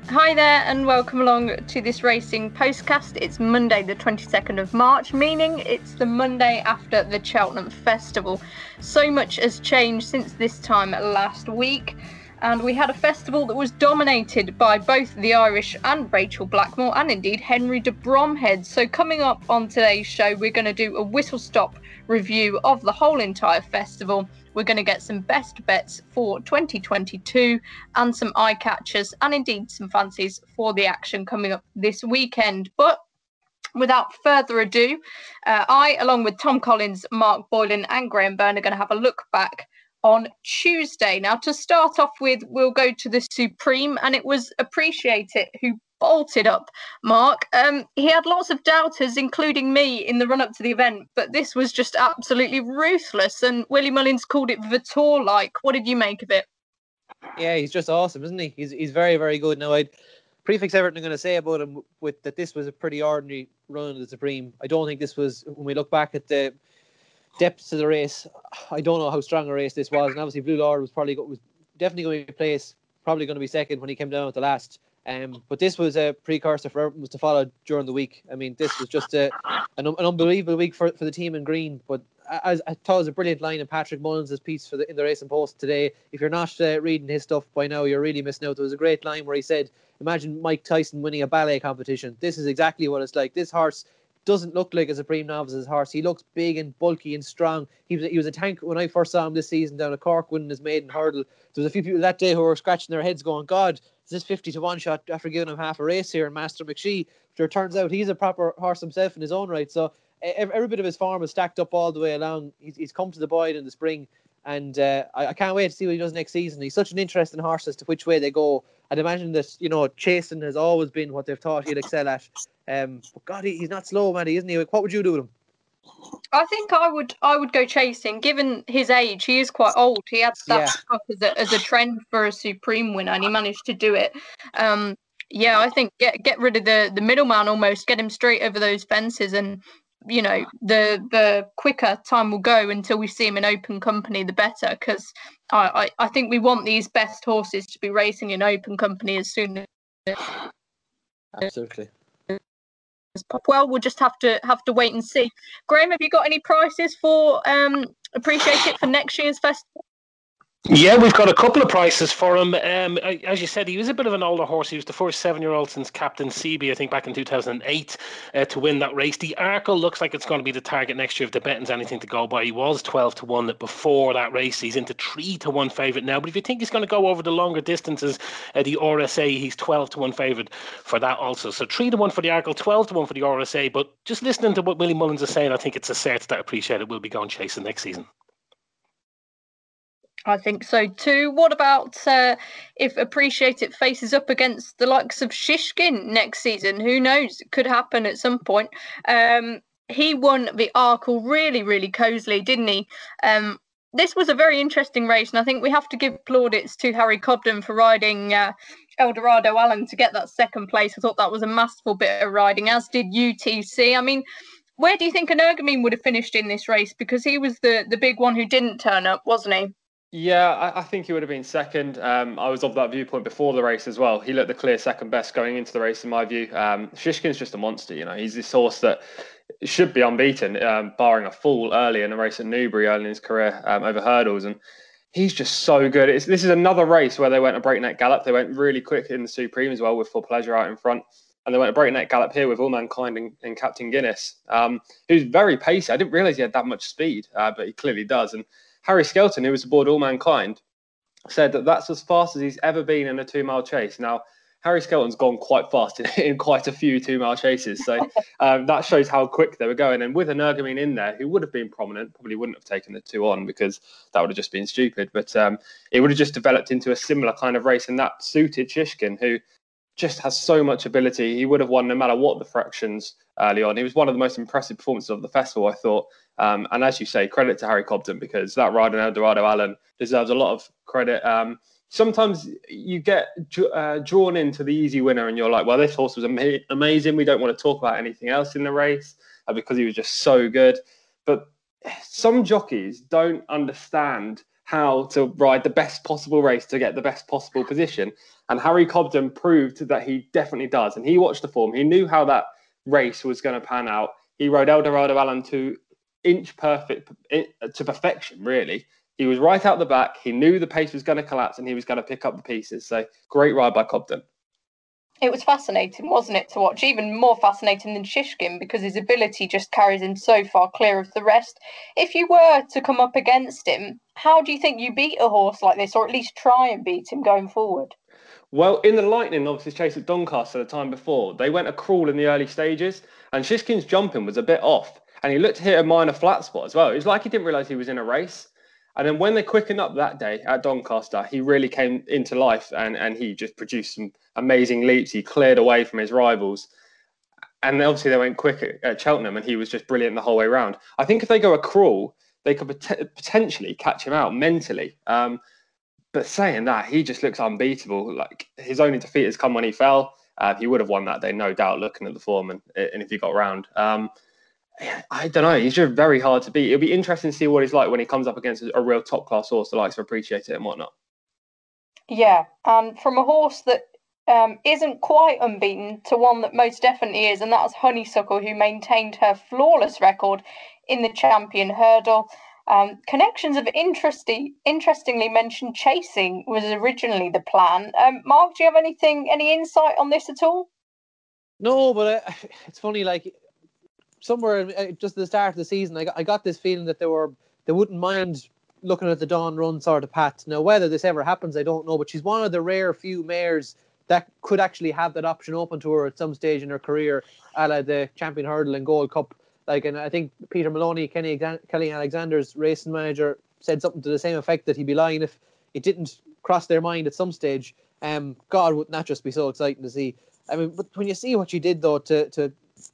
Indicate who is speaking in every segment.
Speaker 1: Hi there and welcome along to this racing postcast. It's Monday the 22nd of March, meaning it's the Monday after the Cheltenham Festival. So much has changed since this time last week, and we had a festival that was dominated by both the Irish and Rachel Blackmore, and indeed Henry de Bromhead. So coming up on today's show, we're going to do a whistle-stop review of the whole entire festival. We're going to get some best bets for 2022 and some eye catchers and indeed some fancies for the action coming up this weekend. But without further ado, I, along with Tom Collins, Mark Boylan and Graham Byrne, are going to have a look back on Tuesday. Now, to start off with, we'll go to the Supreme, and it was Appreciate It who bolted up, Mark. He had lots of doubters, including me, in the run-up to the event, but this was just absolutely ruthless, and Willie Mullins called it Vitor-like. What did you make of it?
Speaker 2: Yeah, he's just awesome, isn't he? He's very, very good. Now, I'd prefix everything I'm going to say about him with that this was a pretty ordinary run of the Supreme. I don't think this was, when we look back at the depths of the race, I don't know how strong a race this was, and obviously Blue Lord was definitely going to be placed, probably going to be second when he came down at the last. But this was a precursor for everything was to follow during the week. I mean, this was just an unbelievable week for the team in green. But I thought it was a brilliant line in Patrick Mullins' piece in the Racing Post today. If you're not reading his stuff by now, you're really missing out. There was a great line where he said, imagine Mike Tyson winning a ballet competition. This is exactly what it's like. This horse doesn't look like a Supreme Novice's horse. He looks big and bulky and strong. He was a tank when I first saw him this season down at Cork winning his maiden hurdle. There was a few people that day who were scratching their heads going, God, is this 50-1 shot after giving him half a race here in Master McShee? But it turns out he's a proper horse himself in his own right. So every bit of his form is stacked up all the way along. He's come to the Boyd in the spring, and I can't wait to see what he does next season. He's such an interesting horse as to which way they go. I'd imagine that, chasing has always been what they've thought he'd excel at. But God, he's not slow, Matty, isn't he? What would you do with him?
Speaker 1: I think I would go chasing. Given his age, he is quite old. He had that stuff as a trend for a Supreme winner, and he managed to do it. I think get rid of the middleman almost, get him straight over those fences, and the quicker time will go until we see him in open company, the better. Because I think we want these best horses to be racing in open company as soon as.
Speaker 2: Absolutely.
Speaker 1: Well, we'll just have to wait and see. Graham, have you got any prices for Appreciate It for next year's festival?
Speaker 3: Yeah, we've got a couple of prices for him. As you said, he was a bit of an older horse. He was the first 7-year-old since Captain Seaby, I think, back in 2008 to win that race. The Arkle looks like it's going to be the target next year if the betting's anything to go by. He was 12-1 before that race. He's into 3-1 favourite now. But if you think he's going to go over the longer distances, the RSA, he's 12-1 favourite for that also. So 3-1 for the Arkle, 12-1 for the RSA. But just listening to what Willie Mullins is saying, I think it's a cert that Appreciate It will be going chasing next season.
Speaker 1: I think so too. What about if Appreciate It faces up against the likes of Shishkin next season? Who knows? It could happen at some point. He won the Arkle really, really cosily, didn't he? This was a very interesting race, and I think we have to give plaudits to Harry Cobden for riding Eldorado Allen to get that second place. I thought that was a masterful bit of riding, as did UTC. I mean, where do you think Energumene would have finished in this race? Because he was the big one who didn't turn up, wasn't he?
Speaker 4: Yeah, I think he would have been second. I was of that viewpoint before the race as well. He looked the clear second best going into the race, in my view. Shishkin's just a monster, He's this horse that should be unbeaten, barring a fall early in a race at Newbury early in his career over hurdles. And he's just so good. This is another race where they went a breakneck gallop. They went really quick in the Supreme as well with For Pleasure out in front. And they went a breakneck gallop here with All Mankind and Captain Guinness, who's very pacey. I didn't realise he had that much speed, but he clearly does. And Harry Skelton, who was aboard All Mankind, said that that's as fast as he's ever been in a 2-mile chase. Now, Harry Skelton's gone quite fast in quite a few 2-mile chases. So that shows how quick they were going. And with Energumene in there, who would have been prominent, probably wouldn't have taken the 2 on because that would have just been stupid. But it would have just developed into a similar kind of race. And that suited Shishkin, who just has so much ability. He would have won no matter what the fractions early on. He was one of the most impressive performances of the festival, I thought. And as you say, credit to Harry Cobden, because that ride on Eldorado Allen deserves a lot of credit. Sometimes you get drawn into the easy winner and you're like, well, this horse was amazing. We don't want to talk about anything else in the race because he was just so good. But some jockeys don't understand how to ride the best possible race to get the best possible position. And Harry Cobden proved that he definitely does. And he watched the form. He knew how that race was going to pan out. He rode Eldorado Allen to perfection, really. He was right out the back. He knew the pace was going to collapse and he was going to pick up the pieces. So great ride by Cobden.
Speaker 1: It was fascinating, wasn't it, to watch? Even more fascinating than Shishkin, because his ability just carries him so far clear of the rest. If you were to come up against him, how do you think you beat a horse like this, or at least try and beat him going forward?
Speaker 4: Well, in the Lightning, obviously, chase at Doncaster the time before, they went a crawl in the early stages, and Shishkin's jumping was a bit off, and he looked to hit a minor flat spot as well. It was like he didn't realise he was in a race. And then when they quickened up that day at Doncaster, he really came into life and he just produced some amazing leaps. He cleared away from his rivals. And obviously they went quick at Cheltenham and he was just brilliant the whole way around. I think if they go a crawl, they could potentially catch him out mentally. But saying that, he just looks unbeatable. Like his only defeat has come when he fell. He would have won that day, no doubt, looking at the form and if he got round. I don't know. He's just very hard to beat. It'll be interesting to see what he's like when he comes up against a real top-class horse that likes to appreciate it and whatnot.
Speaker 1: Yeah, and from a horse that isn't quite unbeaten to one that most definitely is, and that's Honeysuckle, who maintained her flawless record in the Champion Hurdle. Connections of interestingly mentioned chasing was originally the plan. Mark, do you have any insight on this at all?
Speaker 2: No, but it's funny, like, somewhere just at the start of the season, I got this feeling that they wouldn't mind looking at the Dawn Run sort of path. Now, whether this ever happens, I don't know, but she's one of the rare few mares that could actually have that option open to her at some stage in her career, a la the Champion Hurdle and Gold Cup. Like, and I think Peter Maloney, Kelly Alexander's racing manager, said something to the same effect, that he'd be lying if it didn't cross their mind at some stage. God, wouldn't that just be so exciting to see? I mean, but when you see what she did, though, to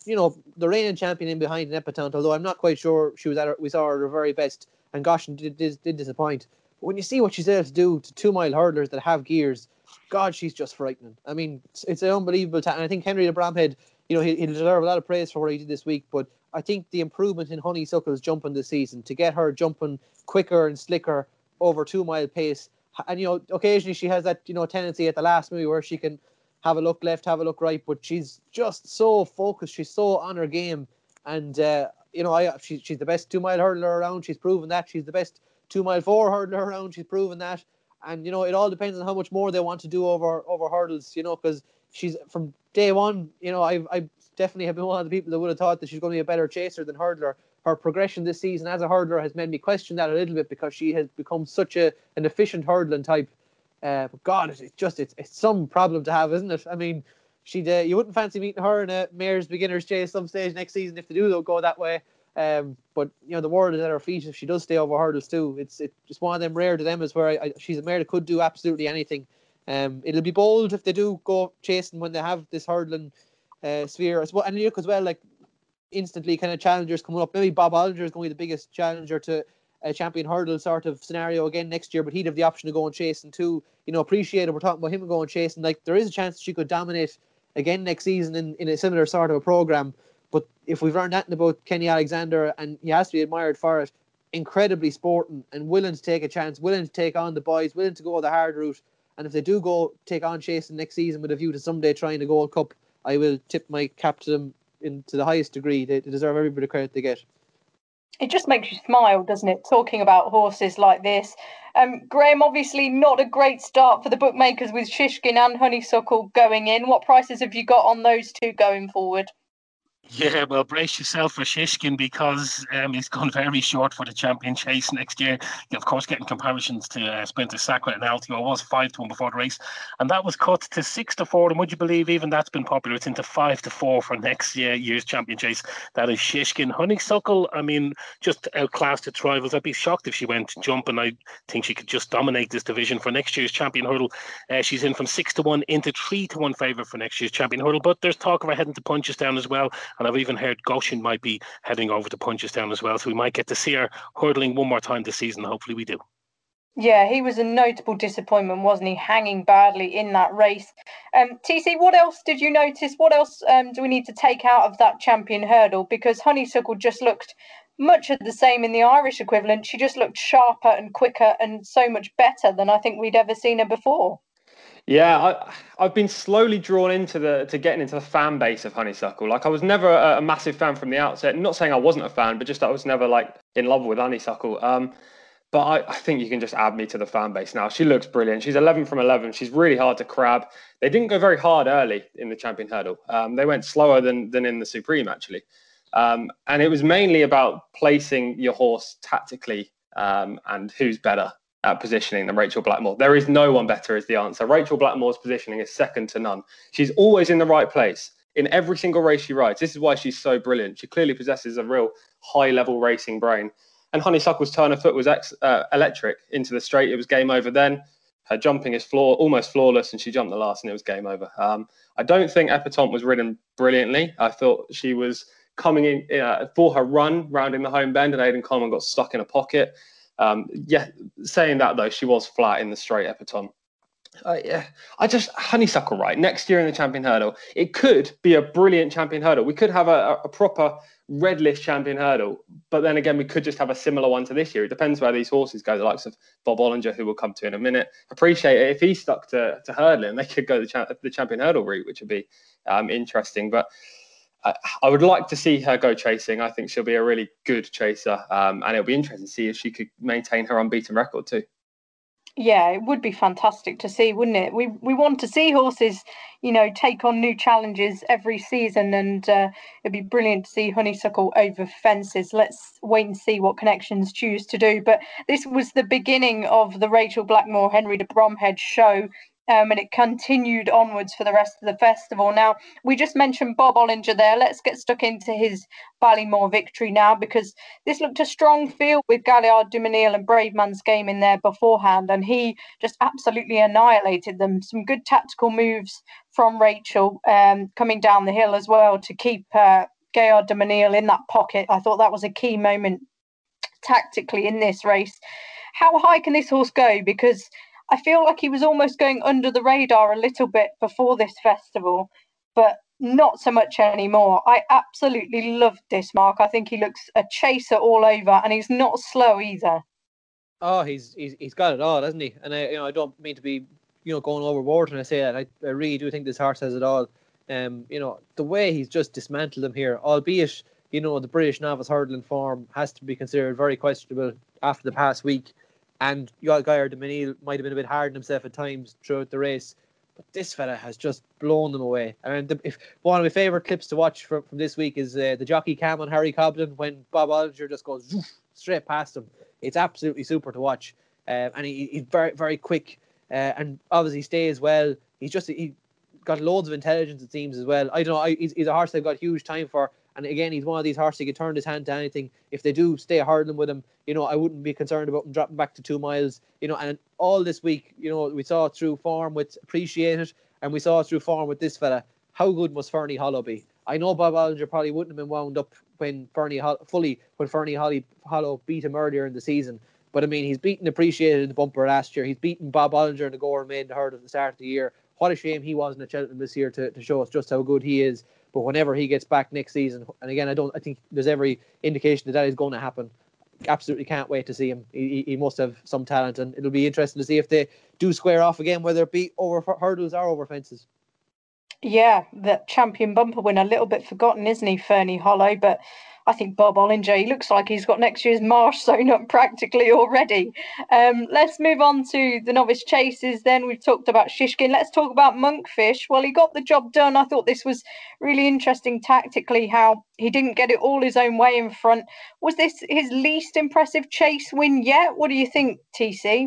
Speaker 2: the reigning champion in behind an Epatante, although I'm not quite sure she was we saw her at her very best, and gosh, did disappoint. But when you see what she's able to do to 2 mile hurdlers that have gears, God, she's just frightening. I mean, it's an unbelievable talent. And I think Henry de Bromhead, he'll deserve a lot of praise for what he did this week, but I think the improvement in Honeysuckle's jumping this season, to get her jumping quicker and slicker over 2 mile pace, and occasionally she has that tendency at the last movie where she can have a look left, have a look right, but she's just so focused. She's so on her game. And, she's the best 2 mile hurdler around. She's proven that. She's the best 2 mile 4 hurdler around. She's proven that. And, it all depends on how much more they want to do over hurdles, because she's from day one, I definitely have been one of the people that would have thought that she's going to be a better chaser than hurdler. Her progression this season as a hurdler has made me question that a little bit, because she has become such an efficient hurdling type. But God, it's some problem to have, isn't it? I mean, you wouldn't fancy meeting her in a Mayor's Beginner's Chase some stage next season if they do go that way. But the world is at her feet if she does stay over hurdles too. It's just one of them rare dilemmas where she's a mare that could do absolutely anything. It'll be bold if they do go chasing when they have this hurdling sphere as well. And look as well, like, instantly kind of challengers coming up. Maybe Bob Olinger is going to be the biggest challenger to a Champion Hurdle sort of scenario again next year, but he'd have the option to go and chase, and too, appreciate it. We're talking about him going chasing. Like, there is a chance she could dominate again next season in a similar sort of a program. But if we've learned anything about Kenny Alexander, and he has to be admired for it, incredibly sporting and willing to take a chance, willing to take on the boys, willing to go the hard route. And if they do go take on chasing next season with a view to someday trying the Gold Cup, I will tip my cap to them to the highest degree. They deserve every bit of credit they get.
Speaker 1: It just makes you smile, doesn't it, talking about horses like this. Graham, obviously not a great start for the bookmakers with Shishkin and Honeysuckle going in. What prices have you got on those two going forward?
Speaker 3: Yeah, well, brace yourself for Shishkin, because he's gone very short for the Champion Chase next year. Of course, getting comparisons to Sprinter Sacre and Altio. Was 5-1 before the race, and that was cut to 6-4. And would you believe even that's been popular? It's into 5-4 for next year's Champion Chase. That is Shishkin. Honeysuckle, I mean, just outclassed its rivals. I'd be shocked if she went jumping. I think she could just dominate this division for next year's Champion Hurdle. She's in from 6-1 into 3-1 favourite for next year's Champion Hurdle. But there's talk of her heading to Punchestown as well. And I've even heard Goshen might be heading over to Punchestown as well. So we might get to see her hurdling one more time this season. Hopefully we do.
Speaker 1: Yeah, he was a notable disappointment, wasn't he? Hanging badly in that race. TC, what else did you notice? What else do we need to take out of that Champion Hurdle? Because Honeysuckle just looked much of the same in the Irish equivalent. She just looked sharper and quicker and so much better than I think we'd ever seen her before.
Speaker 4: Yeah, I've been slowly drawn into getting into the fan base of Honeysuckle. Like, I was never a massive fan from the outset. Not saying I wasn't a fan, but just I was never like in love with Honeysuckle. But I think you can just add me to the fan base now. She looks brilliant. She's 11 from 11. She's really hard to crab. They didn't go very hard early in the Champion Hurdle. They went slower than in the Supreme, actually. And it was mainly about placing your horse tactically and who's better at positioning than Rachel Blackmore. There is no one better is the answer. Rachel Blackmore's positioning is second to none. She's always in the right place in every single race she rides. This is why she's so brilliant. She clearly possesses a real high-level racing brain. And Honeysuckle's turn of foot was electric into the straight. It was game over then. Her jumping is almost flawless, and she jumped the last, and it was game over. I don't think Epatante was ridden brilliantly. I thought she was coming in for her run, rounding the home bend, and Aidan Coleman got stuck in a pocket. Saying that, though, she was flat in the straight, Epatante. Honeysuckle, right? Next year in the Champion Hurdle, it could be a brilliant Champion Hurdle. We could have a proper red list Champion Hurdle, but then again, we could just have a similar one to this year. It depends where these horses go. The likes of Bob Olinger, who we'll come to in a minute. Appreciate it if he stuck to hurdling, they could go the Champion Hurdle route, which would be interesting. But I would like to see her go chasing. I think she'll be a really good chaser, and it'll be interesting to see if she could maintain her unbeaten record too.
Speaker 1: Yeah, it would be fantastic to see, wouldn't it? We want to see horses, take on new challenges every season, and it'd be brilliant to see Honeysuckle over fences. Let's wait and see what Connections choose to do. But this was the beginning of the Rachel Blackmore Henry de Bromhead show. And it continued onwards for the rest of the festival. Now, we just mentioned Bob Olinger there. Let's get stuck into his Ballymore victory now, because this looked a strong field with Gaillard du Mesnil and Braveman's Game in there beforehand, and he just absolutely annihilated them. Some good tactical moves from Rachel coming down the hill as well to keep Gaillard du Mesnil in that pocket. I thought that was a key moment tactically in this race. How high can this horse go? Because I feel like he was almost going under the radar a little bit before this festival, but not so much anymore. I absolutely loved this, Mark. I think he looks a chaser all over, and he's not slow either.
Speaker 2: Oh, he's got it all, hasn't he? And I don't mean to be going overboard when I say that. I really do think this horse has it all. The way he's just dismantled them here, albeit the British novice hurdling form has to be considered very questionable after the past week. And Gaillard du Mesnil might have been a bit hard on himself at times throughout the race. But this fella has just blown them away. And if one of my favourite clips to watch from this week is the jockey cam on Harry Cobden when Bob Olinger just goes straight past him. It's absolutely super to watch. And he's very, very quick. And obviously stays well. He got loads of intelligence, it seems, as well. I don't know. He's a horse they've got huge time for. And again, he's one of these horses who can turn his hand to anything. If they do stay hurdling with him, I wouldn't be concerned about him dropping back to 2 miles. And all this week, we saw it through form with Appreciated, and we saw it through form with this fella. How good must Fernie Hollow be? I know Bob Olinger probably wouldn't have been wound up when Fernie Hollow beat him earlier in the season. But I mean, he's beaten Appreciated in the bumper last year. He's beaten Bob Olinger in the Gore Maiden Hurdle at the start of the year. What a shame he wasn't at Cheltenham this year to show us just how good he is. But whenever he gets back next season, and again, I think there's every indication that is going to happen. Absolutely can't wait to see him. He must have some talent, and it'll be interesting to see if they do square off again, whether it be over hurdles or over fences.
Speaker 1: Yeah, the champion bumper winner, a little bit forgotten, isn't he, Fernie Hollow? But I think Bob Olinger, he looks like he's got next year's marsh sewn up practically already. Let's move on to the novice chases then. We've talked about Shishkin. Let's talk about Monkfish. Well, he got the job done. I thought this was really interesting tactically, how he didn't get it all his own way in front. Was this his least impressive chase win yet? What do you think, TC?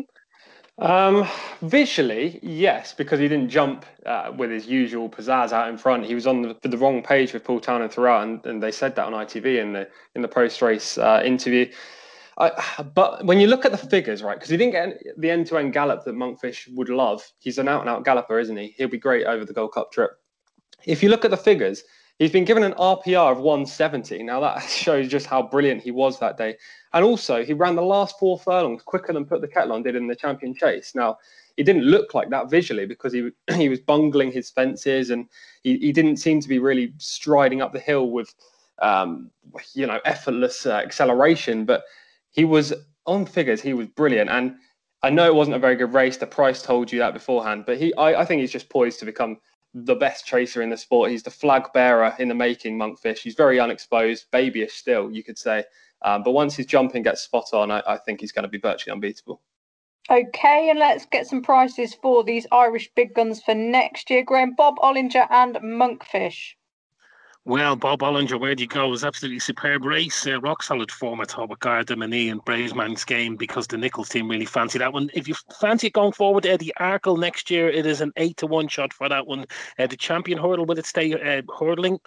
Speaker 4: Visually, yes, because he didn't jump with his usual pizzazz out in front. He was on the wrong page with Paul Townend throughout, and they said that on ITV in the post-race interview. But when you look at the figures, right, because he didn't get the end-to-end gallop that Monkfish would love. He's an out-and-out galloper, isn't he? He'll be great over the Gold Cup trip. If you look at the figures, he's been given an RPR of 170. Now, that shows just how brilliant he was that day. And also, he ran the last 4 furlongs quicker than Put the Kettle On did in the Champion Chase. Now, it didn't look like that visually because he was bungling his fences, and he didn't seem to be really striding up the hill with effortless acceleration. But he was on figures. He was brilliant. And I know it wasn't a very good race. The price told you that beforehand. But I think he's just poised to become the best chaser in the sport. He's the flag bearer in the making, Monkfish. He's very unexposed, babyish still, you could say. But once his jumping gets spot on, I think he's going to be virtually unbeatable.
Speaker 1: Okay, and let's get some prices for these Irish big guns for next year. Graham, Bob Olinger and Monkfish.
Speaker 3: Well, Bob Olinger, where do you go? It was absolutely superb race. Rock solid form, I thought, with Garda Mini and Bravesman's game, because the Nichols team really fancy that one. If you fancy it going forward, the Arkle next year, it is an 8-1 shot for that one. The champion hurdle, will it stay hurdling?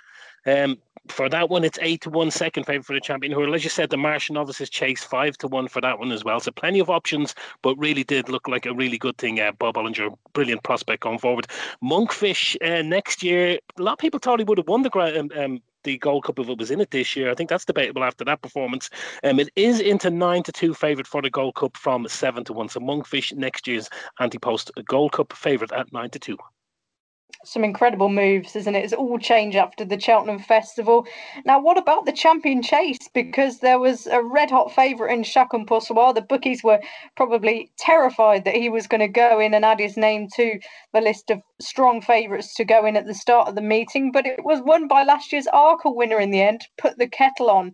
Speaker 3: For that one, it's 8-1 second favourite for the champion hurdle. As you said, the Martian Novices chase 5-1 for that one as well. So plenty of options, but really did look like a really good thing. Bob Olinger, brilliant prospect going forward. Monkfish next year, a lot of people thought he would have won the Gold Cup if it was in it this year. I think that's debatable after that performance. It is into 9-2 favourite for the Gold Cup from 7-1. So Monkfish next year's anti-post Gold Cup favourite at 9-2.
Speaker 1: Some incredible moves, isn't it? It's all changed after the Cheltenham Festival. Now, what about the champion chase? Because there was a red-hot favourite in Chacun Pour Soi. The bookies were probably terrified that he was going to go in and add his name to the list of strong favourites to go in at the start of the meeting. But it was won by last year's Arkle winner in the end, Put the Kettle On.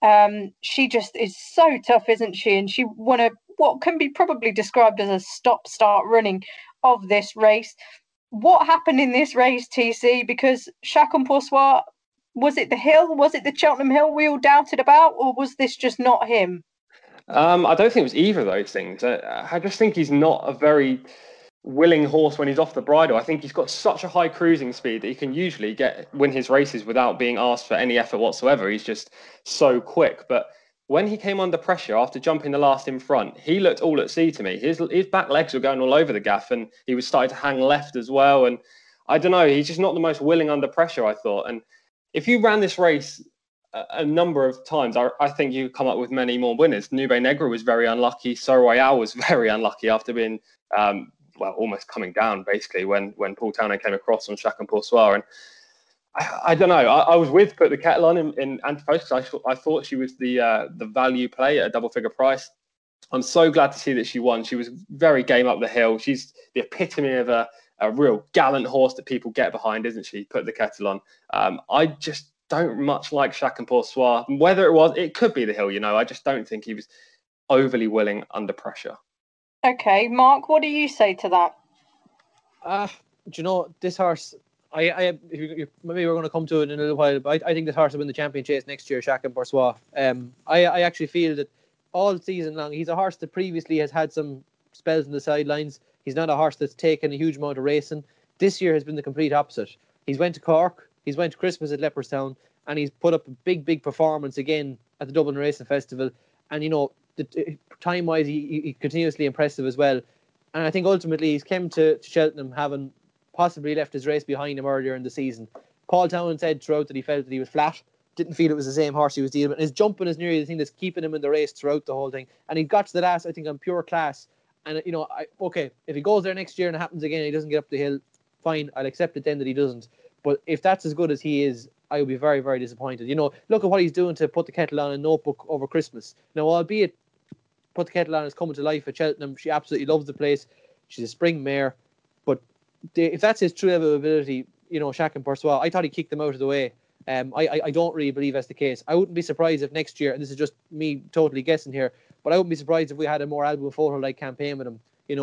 Speaker 1: She just is so tough, isn't she? And she won what can be probably described as a stop-start running of this race. What happened in this race, TC? Because Chacun Pour Soi, was it the hill? Was it the Cheltenham Hill we all doubted about? Or was this just not him?
Speaker 4: I don't think it was either of those things. I just think he's not a very willing horse when he's off the bridle. I think he's got such a high cruising speed that he can usually win his races without being asked for any effort whatsoever. He's just so quick. But when he came under pressure after jumping the last in front, he looked all at sea to me. His back legs were going all over the gaff, and he was starting to hang left as well. And I don't know, he's just not the most willing under pressure, I thought. And if you ran this race a number of times, I think you come up with many more winners. Nube Negra was very unlucky. Sir Royale was very unlucky after being, almost coming down, basically, when Paul Townend came across on Chacun Pour Soi. And I don't know. I was with Put the Kettle On in anti-post because I thought she was the value play at a double-figure price. I'm so glad to see that she won. She was very game up the hill. She's the epitome of a real gallant horse that people get behind, isn't she? Put the Kettle On. I just don't much like Chacun Pour Soi. Whether it could be the hill, I just don't think he was overly willing under pressure.
Speaker 1: Okay, Mark, what do you say to that?
Speaker 2: This horse, maybe we're going to come to it in a little while, but I think this horse will win the champion chase next year, Chacun Pour Soi. I actually feel that all season long, he's a horse that previously has had some spells in the sidelines. He's not a horse that's taken a huge amount of racing. This year has been the complete opposite. He's went to Cork, he's went to Christmas at Leopardstown, and he's put up a big performance again at the Dublin Racing Festival. And, time-wise, he's continuously impressive as well. And I think ultimately he's come to Cheltenham having possibly left his race behind him earlier in the season. Paul Townend said throughout that he felt that he was flat, didn't feel it was the same horse he was dealing with. His jumping is nearly the thing that's keeping him in the race throughout the whole thing. And he got to the last, I think, on pure class. And, if he goes there next year and it happens again and he doesn't get up the hill, fine, I'll accept it then that he doesn't. But if that's as good as he is, I would be very, very disappointed. Look at what he's doing to Put the Kettle On in Notebook over Christmas. Now, albeit Put the Kettle On is coming to life at Cheltenham, she absolutely loves the place. She's a spring mare. But if that's his true level of ability, Chacun Pour Soi, I thought he kicked them out of the way. I don't really believe that's the case. I wouldn't be surprised if next year, and this is just me totally guessing here, but I wouldn't be surprised if we had a more Albion Photo-like campaign with him.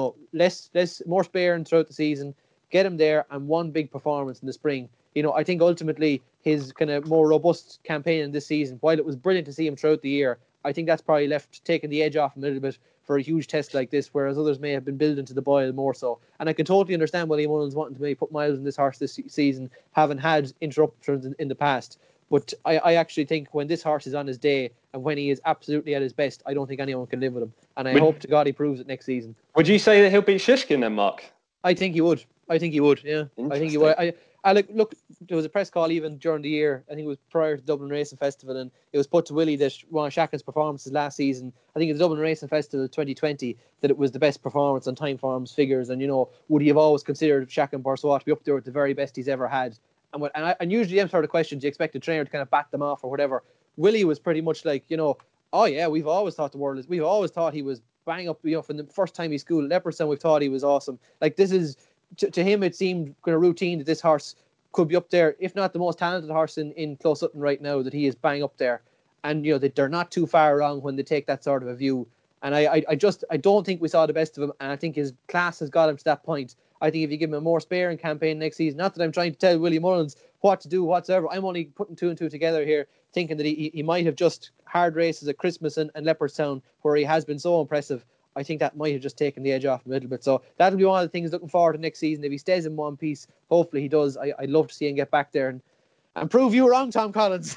Speaker 2: More sparing throughout the season, get him there, and one big performance in the spring. I think ultimately his kind of more robust campaign in this season, while it was brilliant to see him throughout the year, I think that's probably taking the edge off him a little bit for a huge test like this, whereas others may have been building to the boil more so. And I can totally understand why Liam Mullins wanting to maybe put miles in this horse this season, having had interruptions in the past. But I actually think when this horse is on his day and when he is absolutely at his best, I don't think anyone can live with him. And I hope to God he proves it next season.
Speaker 4: Would you say that he'll beat Shishkin then, Mark?
Speaker 2: I think he would. Yeah. I think he would. Look, there was a press call even during the year, I think it was prior to the Dublin Racing Festival, and it was put to Willie that one of Chacun's performances last season, I think in the Dublin Racing Festival 2020, that it was the best performance on Time Farm's figures. And, would he have always considered Chacun Pour Soi to be up there with the very best he's ever had? And usually them sort of questions, you expect the trainer to kind of bat them off or whatever. Willie was pretty much like, oh yeah, we've always thought we've always thought he was bang up, from the first time he schooled at Leopardstown, we've thought he was awesome. Like, this is, to him, it seemed kind of routine that this horse could be up there, if not the most talented horse in Close Sutton right now, that he is bang up there. And, that they're not too far wrong when they take that sort of a view. And I don't think we saw the best of him, and I think his class has got him to that point. I think if you give him a more sparing campaign next season, not that I'm trying to tell Willie Mullins what to do whatsoever, I'm only putting two and two together here, thinking that he might have just hard races at Christmas and Leopardstown, where he has been so impressive. I think that might have just taken the edge off him a little bit. So that'll be one of the things looking forward to next season. If he stays in one piece, hopefully he does. I'd love to see him get back there and prove you wrong, Tom Collins.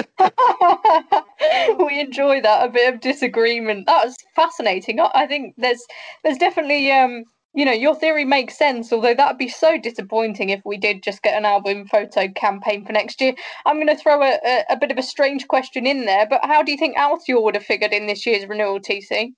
Speaker 1: We enjoy that, a bit of disagreement. That was fascinating. I think there's definitely your theory makes sense, although that'd be so disappointing if we did just get an album photo campaign for next year. I'm going to throw a bit of a strange question in there, but how do you think Altior would have figured in this year's renewal, TC?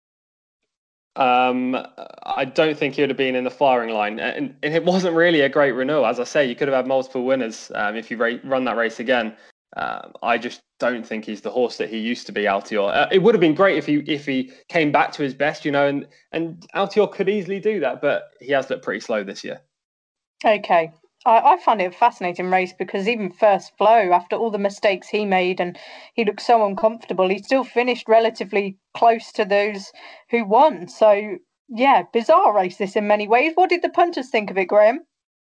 Speaker 4: I don't think he would have been in the firing line, and it wasn't really a great renewal. As I say, you could have had multiple winners if you run that race again. I just don't think he's the horse that he used to be, Altior. It would have been great if he came back to his best, and Altior could easily do that, but he has looked pretty slow this year.
Speaker 1: Okay. I find it a fascinating race because even first flow, after all the mistakes he made and he looked so uncomfortable, he still finished relatively close to those who won. So, yeah, bizarre race this in many ways. What did the punters think of it, Graham?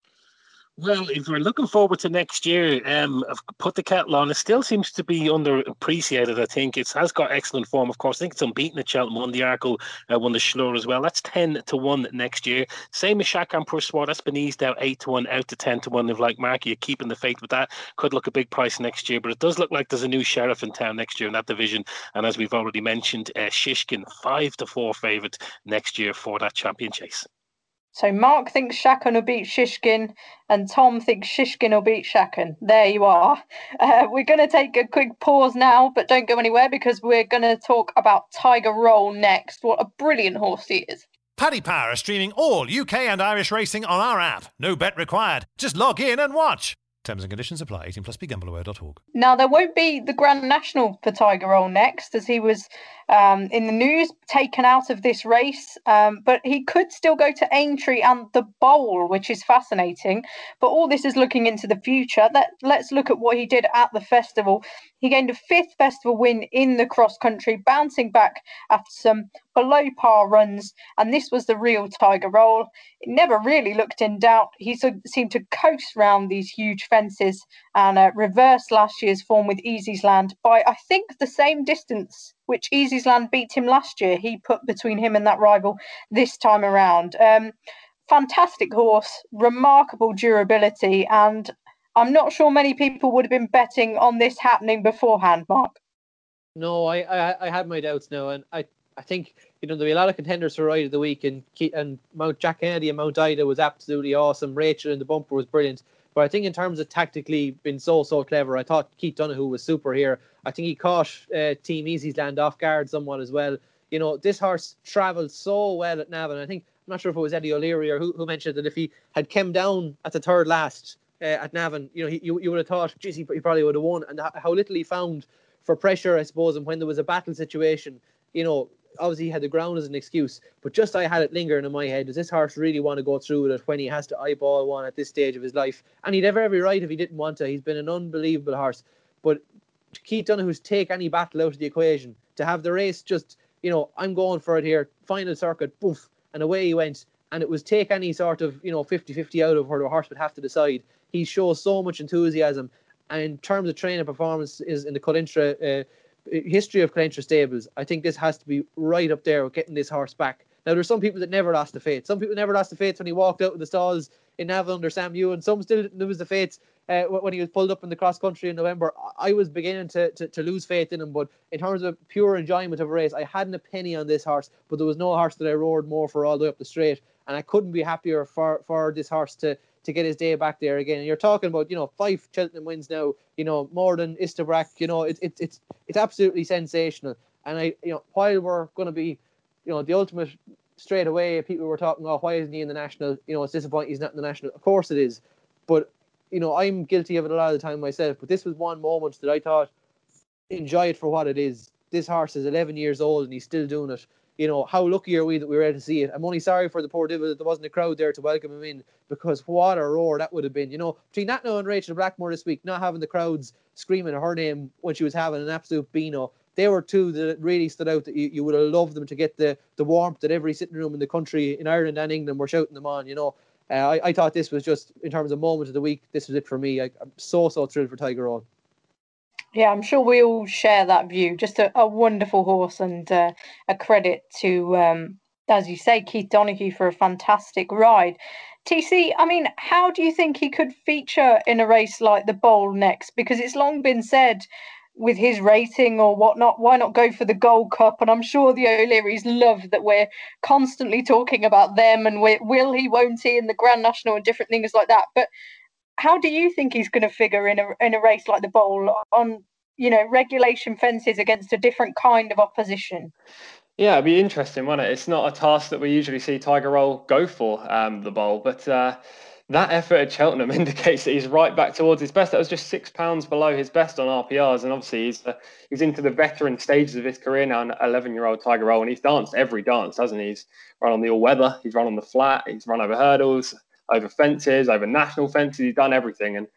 Speaker 3: Well, if we're looking forward to next year, I've put the kettle on. It still seems to be underappreciated, I think. It has got excellent form, of course. I think it's unbeaten at Cheltenham, won the Arkle, won the Schlur as well. That's 10-1 next year. Same as Chacun Pour Soi. That's been eased out 8-1, out to 10-1. If, like Mark, you're keeping the faith with that, could look a big price next year. But it does look like there's a new sheriff in town next year in that division. And as we've already mentioned, Shishkin, 5-4 favourite next year for that champion chase.
Speaker 1: So Mark thinks Chacun will beat Shishkin and Tom thinks Shishkin will beat Chacun. There you are. We're going to take a quick pause now, but don't go anywhere because we're going to talk about Tiger Roll next. What a brilliant horse he is.
Speaker 5: Paddy Power are streaming all UK and Irish racing on our app. No bet required. Just log in and watch. Terms and conditions apply. 18 plus begambleaware.org.
Speaker 1: Now, there won't be the Grand National for Tiger Roll next, as he was in the news, taken out of this race. But he could still go to Aintree and the Bowl, which is fascinating. But all this is looking into the future. Let's look at what he did at the festival. He gained a fifth festival win in the cross country, bouncing back after some below par runs. And this was the real Tiger Roll. It never really looked in doubt. He seemed to coast round these huge fences and reverse last year's form with Easy's Land by, I think, the same distance which Easy's Land beat him last year. He put between him and that rival this time around. Fantastic horse, remarkable durability, and I'm not sure many people would have been betting on this happening beforehand, Mark.
Speaker 2: No, I had my doubts now, and I think there'll be a lot of contenders for Ride of the Week, and Mount Jack Kennedy and Mount Ida was absolutely awesome. Rachel in the bumper was brilliant. But I think in terms of tactically being so clever, I thought Keith Donoghue was super here. I think he caught Team Easy's Land off guard somewhat as well. This horse travelled so well at Navan. I'm not sure if it was Eddie O'Leary or who mentioned that if he had come down at the third last at Navan, you would have thought, geez, he probably would have won. And how little he found for pressure, I suppose, and when there was a battle situation, obviously he had the ground as an excuse, but just I had it lingering in my head. Does this horse really want to go through with it when he has to eyeball one at this stage of his life? And he'd have every right if he didn't want to. He's been an unbelievable horse. But to Keith Donoghue's take any battle out of the equation, to have the race just, I'm going for it here, final circuit, poof, and away he went. And it was take any sort of, 50-50 out of where the horse would have to decide. He shows so much enthusiasm. And in terms of training performance is in the Colintra history of Colintra stables, I think this has to be right up there with getting this horse back. Now, there's some people that never lost the faith. Some people never lost the faith when he walked out of the stalls in Navan under Sam Ewan. Some still didn't lose the faith when he was pulled up in the cross country in November. I was beginning to lose faith in him, but in terms of pure enjoyment of a race, I hadn't a penny on this horse, but there was no horse that I roared more for all the way up the straight, and I couldn't be happier for this horse to get his day back there again. And you're talking about 5 Cheltenham wins now, more than Istabrak. It's absolutely sensational. And while we're going to be the ultimate straight away, people were talking, why isn't he in the national? It's disappointing he's not in the national. Of course it is, but I'm guilty of it a lot of the time myself, but this was one moment that I thought, enjoy it for what it is. This horse is 11 years old and he's still doing it. How lucky are we that we were able to see it? I'm only sorry for the poor devil that there wasn't a crowd there to welcome him in, because what a roar that would have been. Between that now and Rachel Blackmore this week, not having the crowds screaming her name when she was having an absolute beano, they were two that really stood out, that you would have loved them to get the warmth that every sitting room in the country, in Ireland and England, were shouting them on. I thought this was just, in terms of moment of the week, this was it for me. I'm so thrilled for Tiger Roll.
Speaker 1: Yeah, I'm sure we all share that view. Just a wonderful horse, and a credit to, as you say, Keith Donoghue for a fantastic ride. TC, I mean, how do you think he could feature in a race like the Bowl next? Because it's long been said, with his rating or whatnot, why not go for the Gold Cup? And I'm sure the O'Learys love that we're constantly talking about them and will he, won't he, in the Grand National and different things like that. But how do you think he's going to figure in a race like the Bowl on, regulation fences against a different kind of opposition?
Speaker 4: Yeah, it'd be interesting, wouldn't it? It's not a task that we usually see Tiger Roll go for, the Bowl, but that effort at Cheltenham indicates that he's right back towards his best. That was just £6 below his best on RPRs, and obviously he's into the veteran stages of his career now, an 11-year-old Tiger Roll, and he's danced every dance, hasn't he? He's run on the all-weather, he's run on the flat, he's run over hurdles, over fences, over national fences. He's done everything. And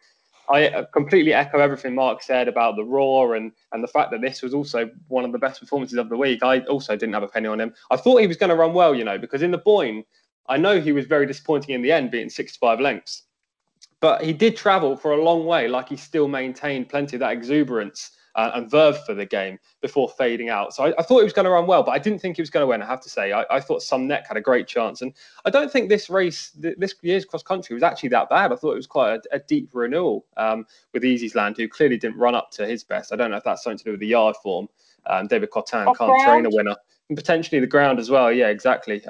Speaker 4: I completely echo everything Mark said about the roar and the fact that this was also one of the best performances of the week. I also didn't have a penny on him. I thought he was going to run well, because in the Boyne, I know he was very disappointing in the end, being 65 lengths. But he did travel for a long way, like he still maintained plenty of that exuberance and verve for the game before fading out. So I thought he was going to run well, but I didn't think he was going to win, I have to say. I thought Some Neck had a great chance. And I don't think this race, this year's cross-country, was actually that bad. I thought it was quite a deep renewal with Easy's Land, who clearly didn't run up to his best. I don't know if that's something to do with the yard form. David Cotin can't train a winner. And potentially the ground as well. Yeah, exactly.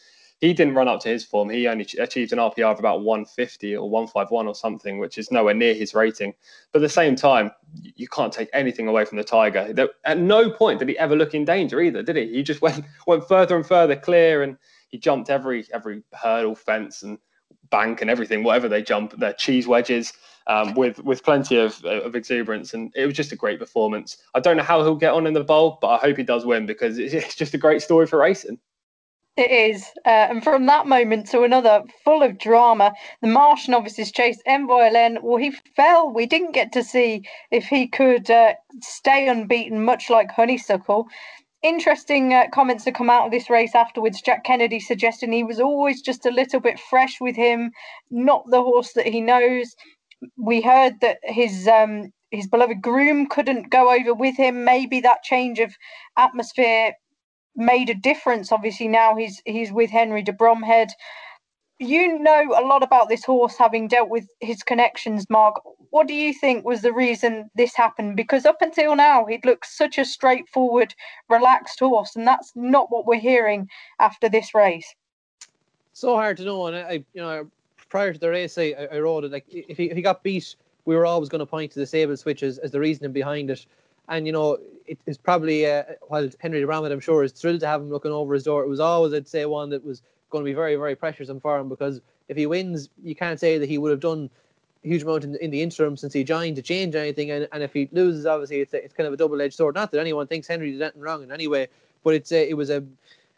Speaker 4: He didn't run up to his form. He only achieved an RPR of about 150 or 151 or something, which is nowhere near his rating. But at the same time, you can't take anything away from the Tiger. At no point did he ever look in danger either, did he? He just went further and further clear, and he jumped every hurdle, fence and bank and everything, whatever they jump, their cheese wedges, with plenty of exuberance. And it was just a great performance. I don't know how he'll get on in the Bowl, but I hope he does win, because it's just a great story for racing.
Speaker 1: It is. And from that moment to another, full of drama, the Marsh novices chased Envoy Allen. Well, he fell. We didn't get to see if he could stay unbeaten, much like Honeysuckle. Interesting comments to come out of this race afterwards. Jack Kennedy suggesting he was always just a little bit fresh with him, not the horse that he knows. We heard that his beloved groom couldn't go over with him. Maybe that change of atmosphere made a difference. Obviously now he's with Henry de Bromhead. You know a lot about this horse, having dealt with his connections, Mark. What do you think was the reason this happened? Because up until now he'd looked such a straightforward, relaxed horse, and that's not what we're hearing after this race.
Speaker 2: So hard to know. And I prior to the race, I wrote it, like, if he got beat, we were always going to point to the Sable Switch as the reasoning behind it. And, it is probably, while Henry de Bromhead, I'm sure, is thrilled to have him looking over his door, it was always, I'd say, one that was going to be very, very precious for him, because if he wins, you can't say that he would have done a huge amount in the interim since he joined to change anything. And if he loses, obviously, it's kind of a double-edged sword. Not that anyone thinks Henry did anything wrong in any way, but it was a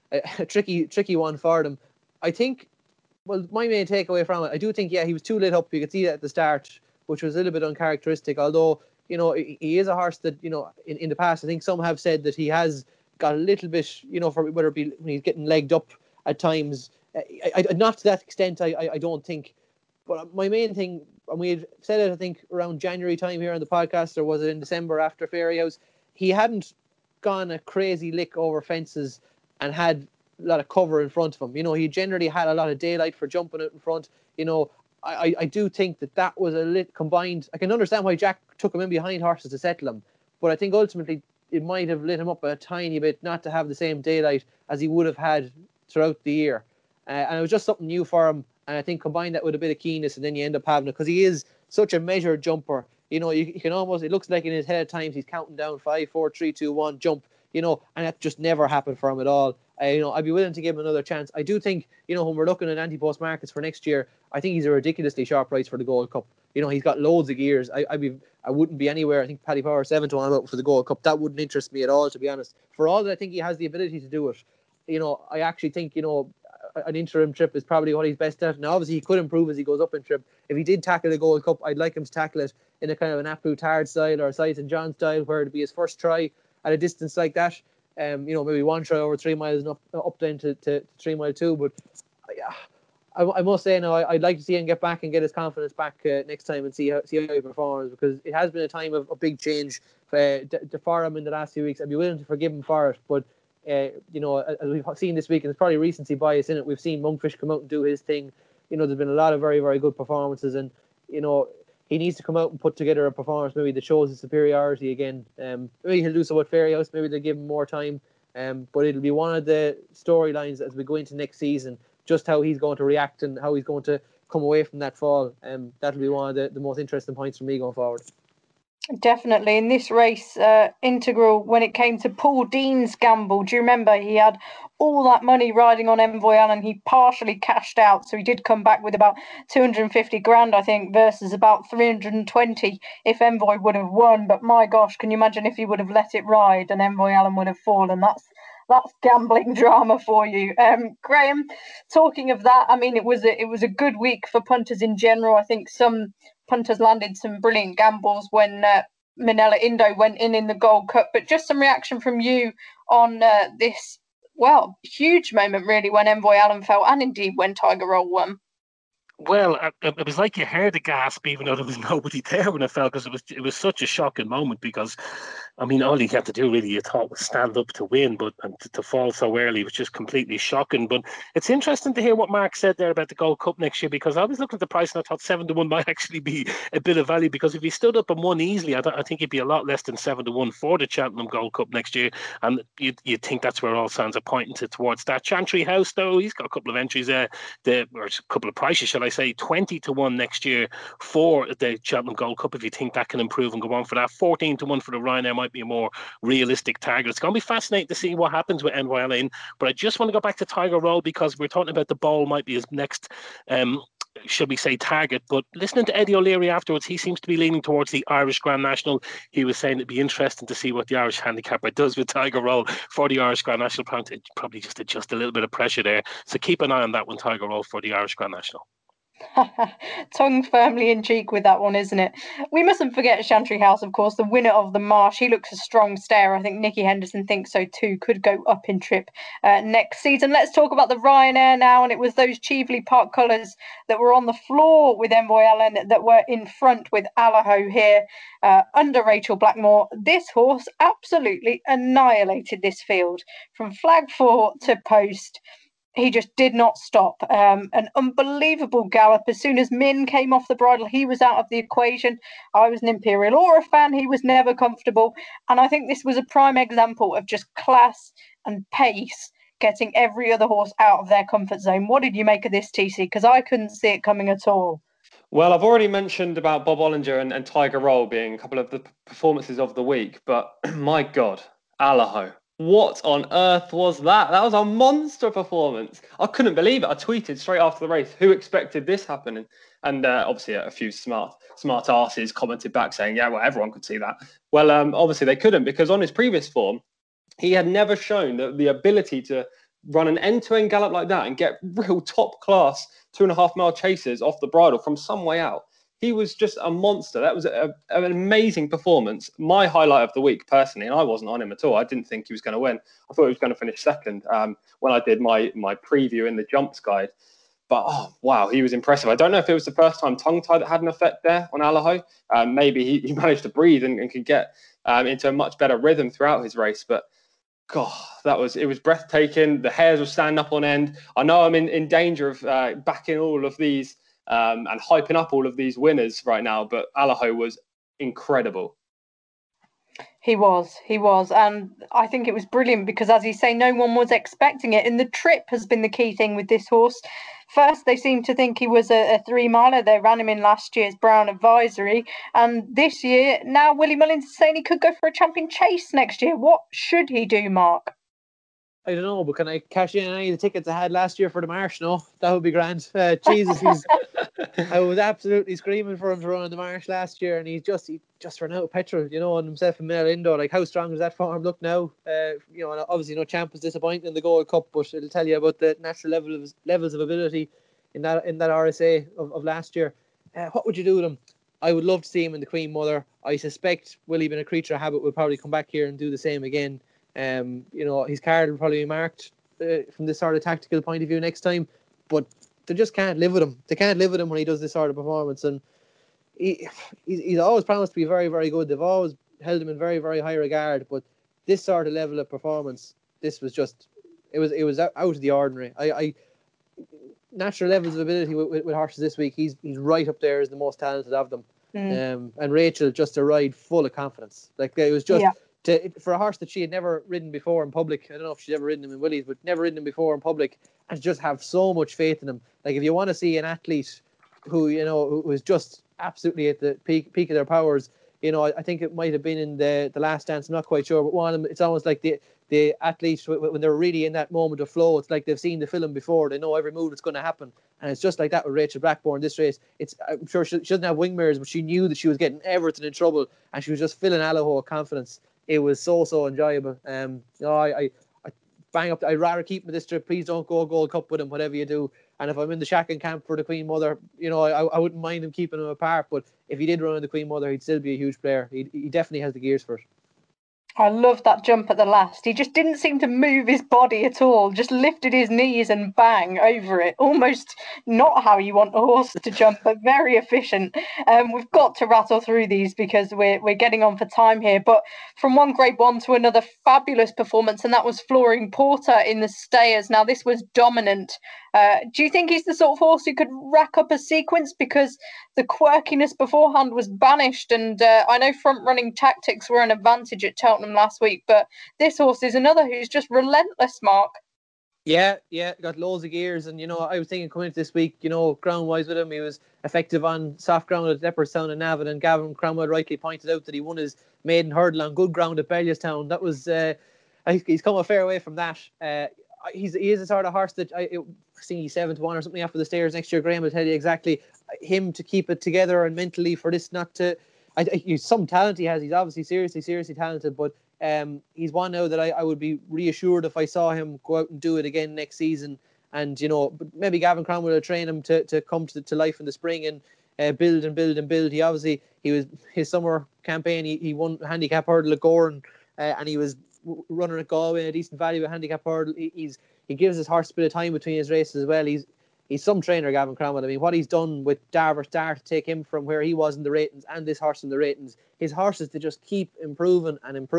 Speaker 2: tricky one for them. I think, well, my main takeaway from it, I do think, he was too lit up. You could see that at the start, which was a little bit uncharacteristic, although he is a horse that, in the past, I think some have said that he has got a little bit, for whether it be when he's getting legged up at times. Not to that extent, I don't think. But my main thing, and we had said it, I think, around January time here on the podcast, or was it in December after Fairyhouse, he hadn't gone a crazy lick over fences and had a lot of cover in front of him. He generally had a lot of daylight for jumping out in front. I do think that was a lit combined. I can understand why Jack took him in behind horses to settle him, but I think ultimately it might have lit him up a tiny bit not to have the same daylight as he would have had throughout the year. And it was just something new for him. And I think combine that with a bit of keenness, and then you end up having it, because he is such a measured jumper. You can almost, it looks like in his head at times he's counting down 5, 4, 3, 2, 1, jump, and that just never happened for him at all. I'd be willing to give him another chance. I do think, when we're looking at anti-post markets for next year, I think he's a ridiculously sharp price for the Gold Cup. He's got loads of gears. I wouldn't be anywhere. I think Paddy Power 7-1 out for the Gold Cup. That wouldn't interest me at all, to be honest. For all that I think he has the ability to do it, I actually think, an interim trip is probably what he's best at. Now, obviously, he could improve as he goes up in trip. If he did tackle the Gold Cup, I'd like him to tackle it in a kind of an Apu Tard style or a Cy St John style, where it'd be his first try at a distance like that. Maybe one try over 3 miles and up down to 3 mile 2. But I must say now, I'd like to see him get back and get his confidence back next time and see how he performs, because it has been a time of big change for him in the last few weeks. I'd be willing to forgive him for it, but as we've seen this week, and it's probably recency bias in it, we've seen Monkfish come out and do his thing. There's been a lot of very, very good performances, and he needs to come out and put together a performance maybe that shows his superiority again. Maybe he'll do so at Fairyhouse, maybe they'll give him more time, but it'll be one of the storylines as we go into next season, just how he's going to react and how he's going to come away from that fall. That'll be one of the most interesting points for me going forward.
Speaker 1: Definitely. In this race, integral when it came to Paul Dean's gamble. Do you remember he had all that money riding on Envoy Allen? He partially cashed out, so he did come back with about 250 grand, I think, versus about 320 if Envoy would have won. But my gosh, can you imagine if he would have let it ride and Envoy Allen would have fallen? That's gambling drama for you. Graham, talking of that, I mean, it was a good week for punters in general. I think some punters landed some brilliant gambles when Minella Indo went in the Gold Cup. But just some reaction from you on this, huge moment really when Envoy Allen fell, and indeed when Tiger Roll won.
Speaker 3: Well, it was like you heard the gasp, even though there was nobody there when it fell, because it was such a shocking moment. Because, I mean, all he had to do really, you thought, was stand up to win, but to fall so early was just completely shocking. But it's interesting to hear what Mark said there about the Gold Cup next year, because I was looking at the price and I thought 7-1 might actually be a bit of value, because if he stood up and won easily, I think he'd be a lot less than 7-1 for the Cheltenham Gold Cup next year, and you'd think that's where all signs are pointing towards that. Chantry House, though, he's got a couple of entries there, or a couple of prices, shall I say, 20-1 next year for the Cheltenham Gold Cup, if you think that can improve and go on for that. 14-1 for the Ryanair might be a more realistic target. It's going to be fascinating to see what happens with NYLN, but I just want to go back to Tiger Roll, because we're talking about the ball might be his next should we say target. But listening to Eddie O'Leary afterwards, he seems to be leaning towards the Irish Grand National. He was saying it'd be interesting to see what the Irish handicapper does with Tiger Roll for the Irish Grand National. Probably just adjust a little bit of pressure there, so keep an eye on that one, Tiger Roll for the Irish Grand National.
Speaker 1: Tongue firmly in cheek with that one, isn't it? We mustn't forget Chantry House, of course, the winner of the Marsh. He looks a strong stare. I think Nicky Henderson thinks so too. Could go up in trip next season. Let's talk about the Ryanair now. And it was those Cheveley Park colours that were on the floor with Envoy Allen that were in front with Allaho here under Rachel Blackmore. This horse absolutely annihilated this field from flag 4 to post. He just did not stop. An unbelievable gallop. As soon as Min came off the bridle, he was out of the equation. I was an Imperial Aura fan. He was never comfortable. And I think this was a prime example of just class and pace getting every other horse out of their comfort zone. What did you make of this, TC? Because I couldn't see it coming at all.
Speaker 4: Well, I've already mentioned about Bob Olinger and Tiger Roll being a couple of the performances of the week. But my God, Allaho. What on earth was that? That was a monster performance. I couldn't believe it. I tweeted straight after the race, who expected this happening? And obviously a few smart asses commented back saying, yeah, well, everyone could see that. Well, obviously they couldn't, because on his previous form, he had never shown the ability to run an end-to-end gallop like that and get real top-class 2.5 mile chasers off the bridle from some way out. He was just a monster. That was an amazing performance. My highlight of the week, personally, and I wasn't on him at all. I didn't think he was going to win. I thought he was going to finish second when I did my preview in the jumps guide. But, oh, wow, he was impressive. I don't know if it was the first time tongue tie that had an effect there on Allaho. Maybe he managed to breathe and could get into a much better rhythm throughout his race. But, God, it was breathtaking. The hairs were standing up on end. I know I'm in danger of backing all of these and hyping up all of these winners right now, but Allaho was incredible.
Speaker 1: He was. And I think it was brilliant because, as you say, no one was expecting it. And the trip has been the key thing with this horse. First, they seemed to think he was a 3-miler. They ran him in last year's Brown Advisory. And this year, now Willie Mullins is saying he could go for a champion chase next year. What should he do, Mark?
Speaker 2: I don't know, but can I cash in any of the tickets I had last year for the Marsh? No, that would be grand. Jesus, I was absolutely screaming for him to run on the Marsh last year, and he just ran out of petrol, on himself and Mel Indo. Like, how strong does that form look now? And obviously, Champ was disappointing in the Gold Cup, but it'll tell you about the natural levels of ability in that RSA of last year. What would you do with him? I would love to see him in the Queen Mother. I suspect Willie, being a creature of habit, will probably come back here and do the same again. His card will probably be marked from this sort of tactical point of view next time, but they just can't live with him. They can't live with him when he does this sort of performance, and he's always promised to be very, very good. They've always held him in very, very high regard, but this sort of level of performance, this was just, it was out of the ordinary. Natural levels of ability with horses this week, he's right up there as the most talented of them. And Rachel, just a ride full of confidence. Like, it was just for a horse that she had never ridden before in public. I don't know if she's ever ridden him in Willie's, but never ridden him before in public, and to just have so much faith in him. Like, if you want to see an athlete who was just absolutely at the peak of their powers, I think it might have been in the Last Dance. I'm not quite sure, but one of them, it's almost like the athletes, when they're really in that moment of flow, it's like they've seen the film before. They know every move that's going to happen, and it's just like that with Rachel Blackmore this race. I'm sure she doesn't have wing mirrors, but she knew that she was getting Everton in trouble, and she was just filling Allaho with confidence. It was so enjoyable. I bang up. I'd rather keep him at this trip. Please don't go Gold Cup with him, whatever you do. And if I'm in the Shacking camp for the Queen Mother, I wouldn't mind him keeping him apart. But if he did run in the Queen Mother, he'd still be a huge player. He definitely has the gears for it.
Speaker 1: I love that jump at the last. He just didn't seem to move his body at all. Just lifted his knees and bang over it. Almost not how you want a horse to jump, but very efficient. We've got to rattle through these because we're getting on for time here. But from one Grade 1 to another fabulous performance, and that was Flooring Porter in the Stayers. Now, this was dominant. Do you think he's the sort of horse who could rack up a sequence? Because the quirkiness beforehand was banished, and I know front-running tactics were an advantage at Cheltenham last week, but this horse is another who's just relentless, Mark.
Speaker 2: Yeah, got loads of gears, and I was thinking coming into this week, ground-wise with him, he was effective on soft ground at Leopardstown and Navan, and Gavin Cromwell rightly pointed out that he won his maiden hurdle on good ground at Bellewstown. That was, he's come a fair way from that. He is a sort of horse that I think he's 7-1 or something after the Stayers next year. Graham will tell you exactly. Him to keep it together and mentally for this not to. Some talent he has. He's obviously seriously talented, but he's one now that I would be reassured if I saw him go out and do it again next season. And but maybe Gavin Cromwell will train him to come to life in the spring and build. He obviously was his summer campaign. He won handicap hurdle at Gowran, and he was running at Galway, a decent value at handicap hurdle. He gives his horse a bit of time between his races as well. He's some trainer, Gavin Cromwell. I mean, what he's done with Darver Star to take him from where he was in the ratings and this horse in the ratings, his horses to just keep improving.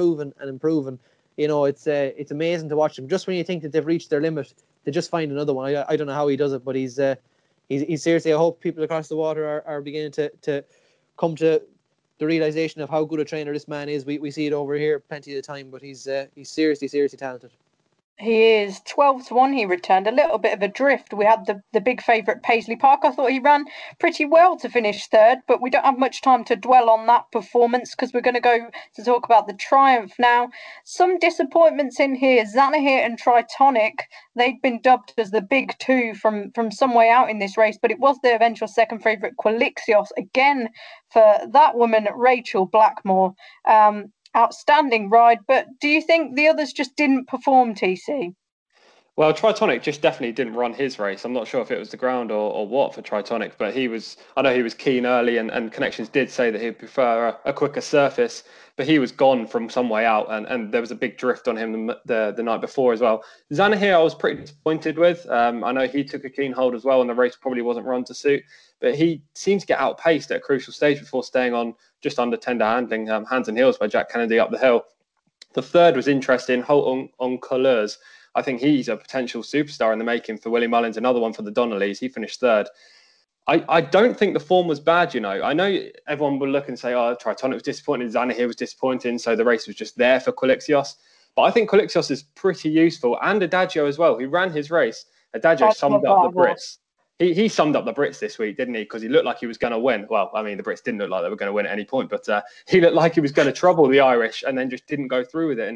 Speaker 2: It's amazing to watch them. Just when you think that they've reached their limit, they just find another one. I don't know how he does it, but he's seriously. I hope people across the water are beginning to come to the realization of how good a trainer this man is. We see it over here plenty of the time, but he's seriously talented.
Speaker 1: He is 12-1. He returned a little bit of a drift. We had the big favourite Paisley Park. I thought he ran pretty well to finish third, but we don't have much time to dwell on that performance because we're going to go to talk about the Triumph now. Some disappointments in here. Zanahiyr and Tritonic, they'd been dubbed as the big two from some way out in this race, but it was the eventual second favourite Quilixios again for that woman, Rachel Blackmore. Outstanding ride, but do you think the others just didn't perform, TC?
Speaker 4: Well, Tritonic just definitely didn't run his race. I'm not sure if it was the ground or what for Tritonic, but I know he was keen early, and connections did say that he'd prefer a quicker surface, but he was gone from some way out, and there was a big drift on him the night before as well. Zanahiyr, I was pretty disappointed with. I know he took a clean hold as well, and the race probably wasn't run to suit, but he seemed to get outpaced at a crucial stage before staying on just under tender handling, hands and heels by Jack Kennedy up the hill. The third was interesting, Holt on Couleurs. I think he's a potential superstar in the making for Willie Mullins, another one for the Donnellys. He finished third. I don't think the form was bad, I know everyone will look and say, Tritonic was disappointing, Zanahiyr was disappointing, so the race was just there for Quilixios. But I think Quilixios is pretty useful, and Adagio as well. He ran his race. Adagio summed up the Brits. He summed up the Brits this week, didn't he? Because he looked like he was going to win. Well, I mean, the Brits didn't look like they were going to win at any point, but he looked like he was going to trouble the Irish and then just didn't go through with it. And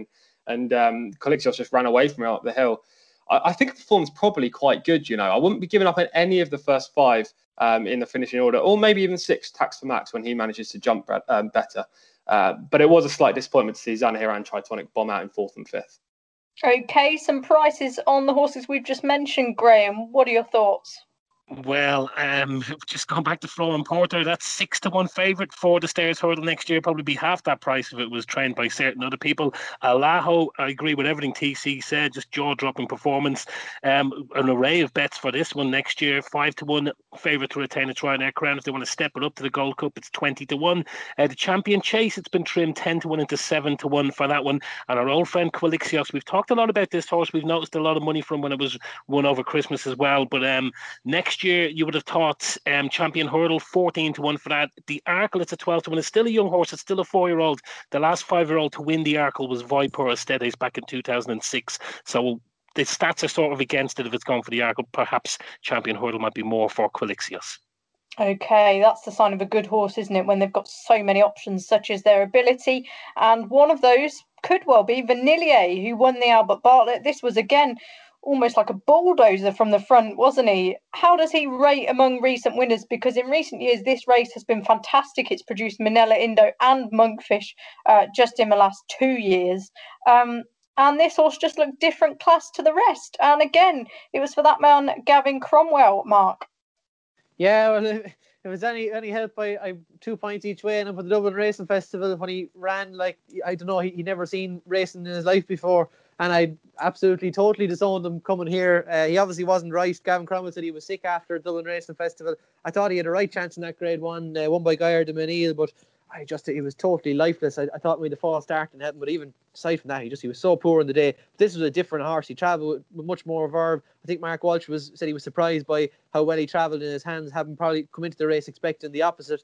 Speaker 4: and Colixios just ran away from him up the hill. I think the form's probably quite good. I wouldn't be giving up on any of the first 5 in the finishing order, or maybe even 6 Tax for Max when he manages to jump better. But it was a slight disappointment to see Zanahiyr and Tritonic bomb out in 4th and 5th.
Speaker 1: Okay, some prices on the horses we've just mentioned, Graham. What are your thoughts?
Speaker 3: Well, just going back to Flooring Porter, that's 6-1 favourite for the Stayers Hurdle next year. Probably be half that price if it was trained by certain other people. Alaho, I agree with everything TC said, just jaw-dropping performance. An array of bets for this one next year. 5-1 favourite to retain a Ryanair crown. If they want to step it up to the Gold Cup, it's 20-1. The Champion Chase, it's been trimmed 10-1 into 7-1 for that one. And our old friend Quilixios, we've talked a lot about this horse. We've noticed a lot of money from when it was won over Christmas as well. But next year, you would have thought Champion Hurdle 14-1 for that. The Arkle, it's a 12-1. It's still a young horse. It's still a 4-year-old. The last 5-year-old to win the Arkle was Viper Estedes back in 2006. So the stats are sort of against it if it's gone for the Arkle. Perhaps Champion Hurdle might be more for Quilixios.
Speaker 1: Okay, that's the sign of a good horse, isn't it? When they've got so many options, such as their ability. And one of those could well be Vanillier, who won the Albert Bartlett. This was, again, almost like a bulldozer from the front, wasn't he? How does he rate among recent winners? Because in recent years, this race has been fantastic. It's produced Minella Indo and Monkfish just in the last 2 years. And this horse just looked different class to the rest. And again, it was for that man, Gavin Cromwell, Mark.
Speaker 2: Yeah, well, if it was any help, I 2 points each way, and for the Dublin Racing Festival, when he ran, I don't know, he never seen racing in his life before. And I absolutely, totally disowned him coming here. He obviously wasn't right. Gavin Cromwell said he was sick after Dublin Racing Festival. I thought he had a right chance in that Grade 1, won by Gaillard de Menil, but he was totally lifeless. I thought maybe the false start in heaven, but even aside from that, he was so poor in the day. This was a different horse. He travelled with much more verve. I think Mark Walsh said he was surprised by how well he travelled in his hands, having probably come into the race expecting the opposite.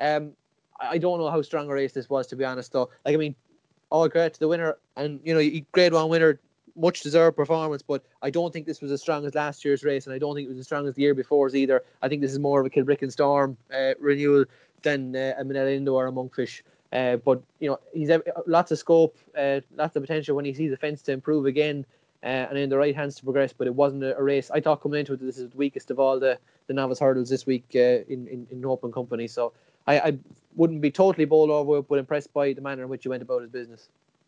Speaker 2: I don't know how strong a race this was, to be honest, though. All credit to the winner, and Grade 1 winner, much deserved performance, but I don't think this was as strong as last year's race, and I don't think it was as strong as the year before's either. I think this is more of a Kilbrick and Storm renewal than a Minella Indo or a Monkfish. But he's lots of scope, lots of potential when he sees the fence to improve again, and in the right hands to progress. But it wasn't a race. I thought coming into it, this is the weakest of all the novice hurdles this week in open company. So I wouldn't be totally bowled over, but impressed by the manner in which he went about his business.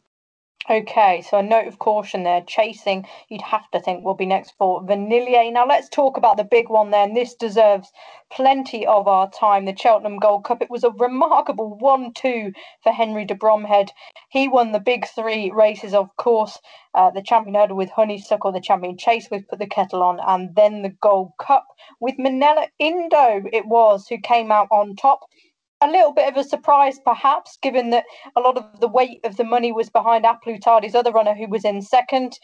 Speaker 1: Okay, so a note of caution there. Chasing, you'd have to think, will be next for Vanillier. Now let's talk about the big one there, and this deserves plenty of our time. The Cheltenham Gold Cup. It was a remarkable 1-2 for Henry de Bromhead. He won the big 3 races, of course. The Champion Hurdle with Honeysuckle, the Champion Chase with Put the Kettle On, and then the Gold Cup with Minella Indo, it was, who came out on top. A little bit of a surprise, perhaps, given that a lot of the weight of the money was behind A Plus Tard, his other runner, who was in second.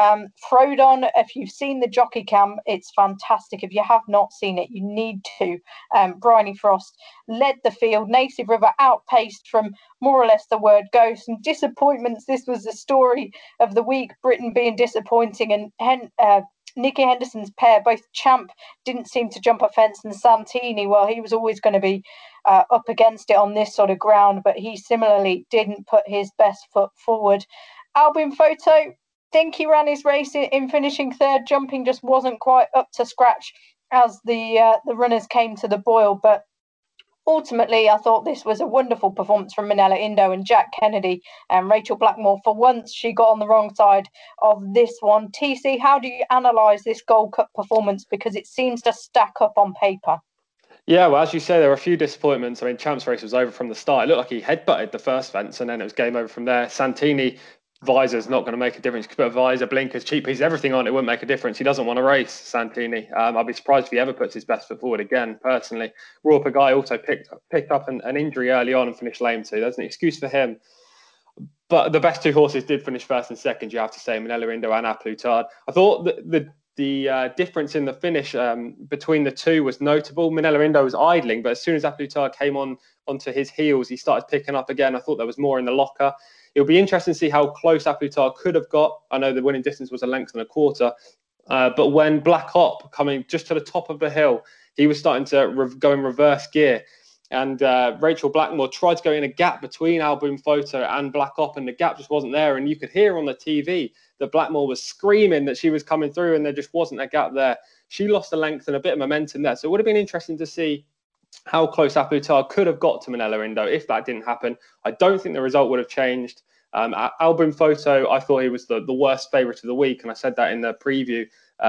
Speaker 1: Frodon, if you've seen the jockey cam, it's fantastic. If you have not seen it, you need to. Bryony Frost led the field. Native River outpaced from more or less the word go. Some disappointments. This was the story of the week, Britain being disappointing, and Nicky Henderson's pair, both Champ, didn't seem to jump a fence, and Santini, well, he was always going to be up against it on this sort of ground, but he similarly didn't put his best foot forward. Albin Photo, think he ran his race in finishing third. Jumping just wasn't quite up to scratch as the runners came to the boil, but ultimately, I thought this was a wonderful performance from Minella Indo and Jack Kennedy and Rachel Blackmore. For once, she got on the wrong side of this one. TC, how do you analyse this Gold Cup performance? Because it seems to stack up on paper.
Speaker 4: Yeah, well, as you say, there were a few disappointments. I mean, Champ's race was over from the start. It looked like he headbutted the first fence, and then it was game over from there. Santini, visor's not going to make a difference. You could put a visor, blinkers, cheap piece, everything on, it wouldn't make a difference. He doesn't want to race, Santini. I'd be surprised if he ever puts his best foot forward again, personally. Royal Pagaille also picked up an injury early on and finished lame too. There's an excuse for him. But the best 2 horses did finish first and second, you have to say, Minella Indo and A Plus Tard. I thought the difference in the finish between the 2 was notable. Minella Indo was idling, but as soon as A Plus Tard came onto his heels, he started picking up again. I thought there was more in the locker. It'll be interesting to see how close A Plus Tard could have got. I know the winning distance was a length and a quarter, but when Black Hop coming just to the top of the hill, he was starting to go in reverse gear. and Rachel Blackmore tried to go in a gap between Al Boum Photo and Black Op, and the gap just wasn't there. And you could hear on the TV that Blackmore was screaming that she was coming through, and there just wasn't a gap there. She lost a length and a bit of momentum there. So it would have been interesting to see how close A Plus Tard could have got to Minella Indo if that didn't happen. I don't think the result would have changed. Al Boum Photo, I thought he was the worst favourite of the week, and I said that in the preview.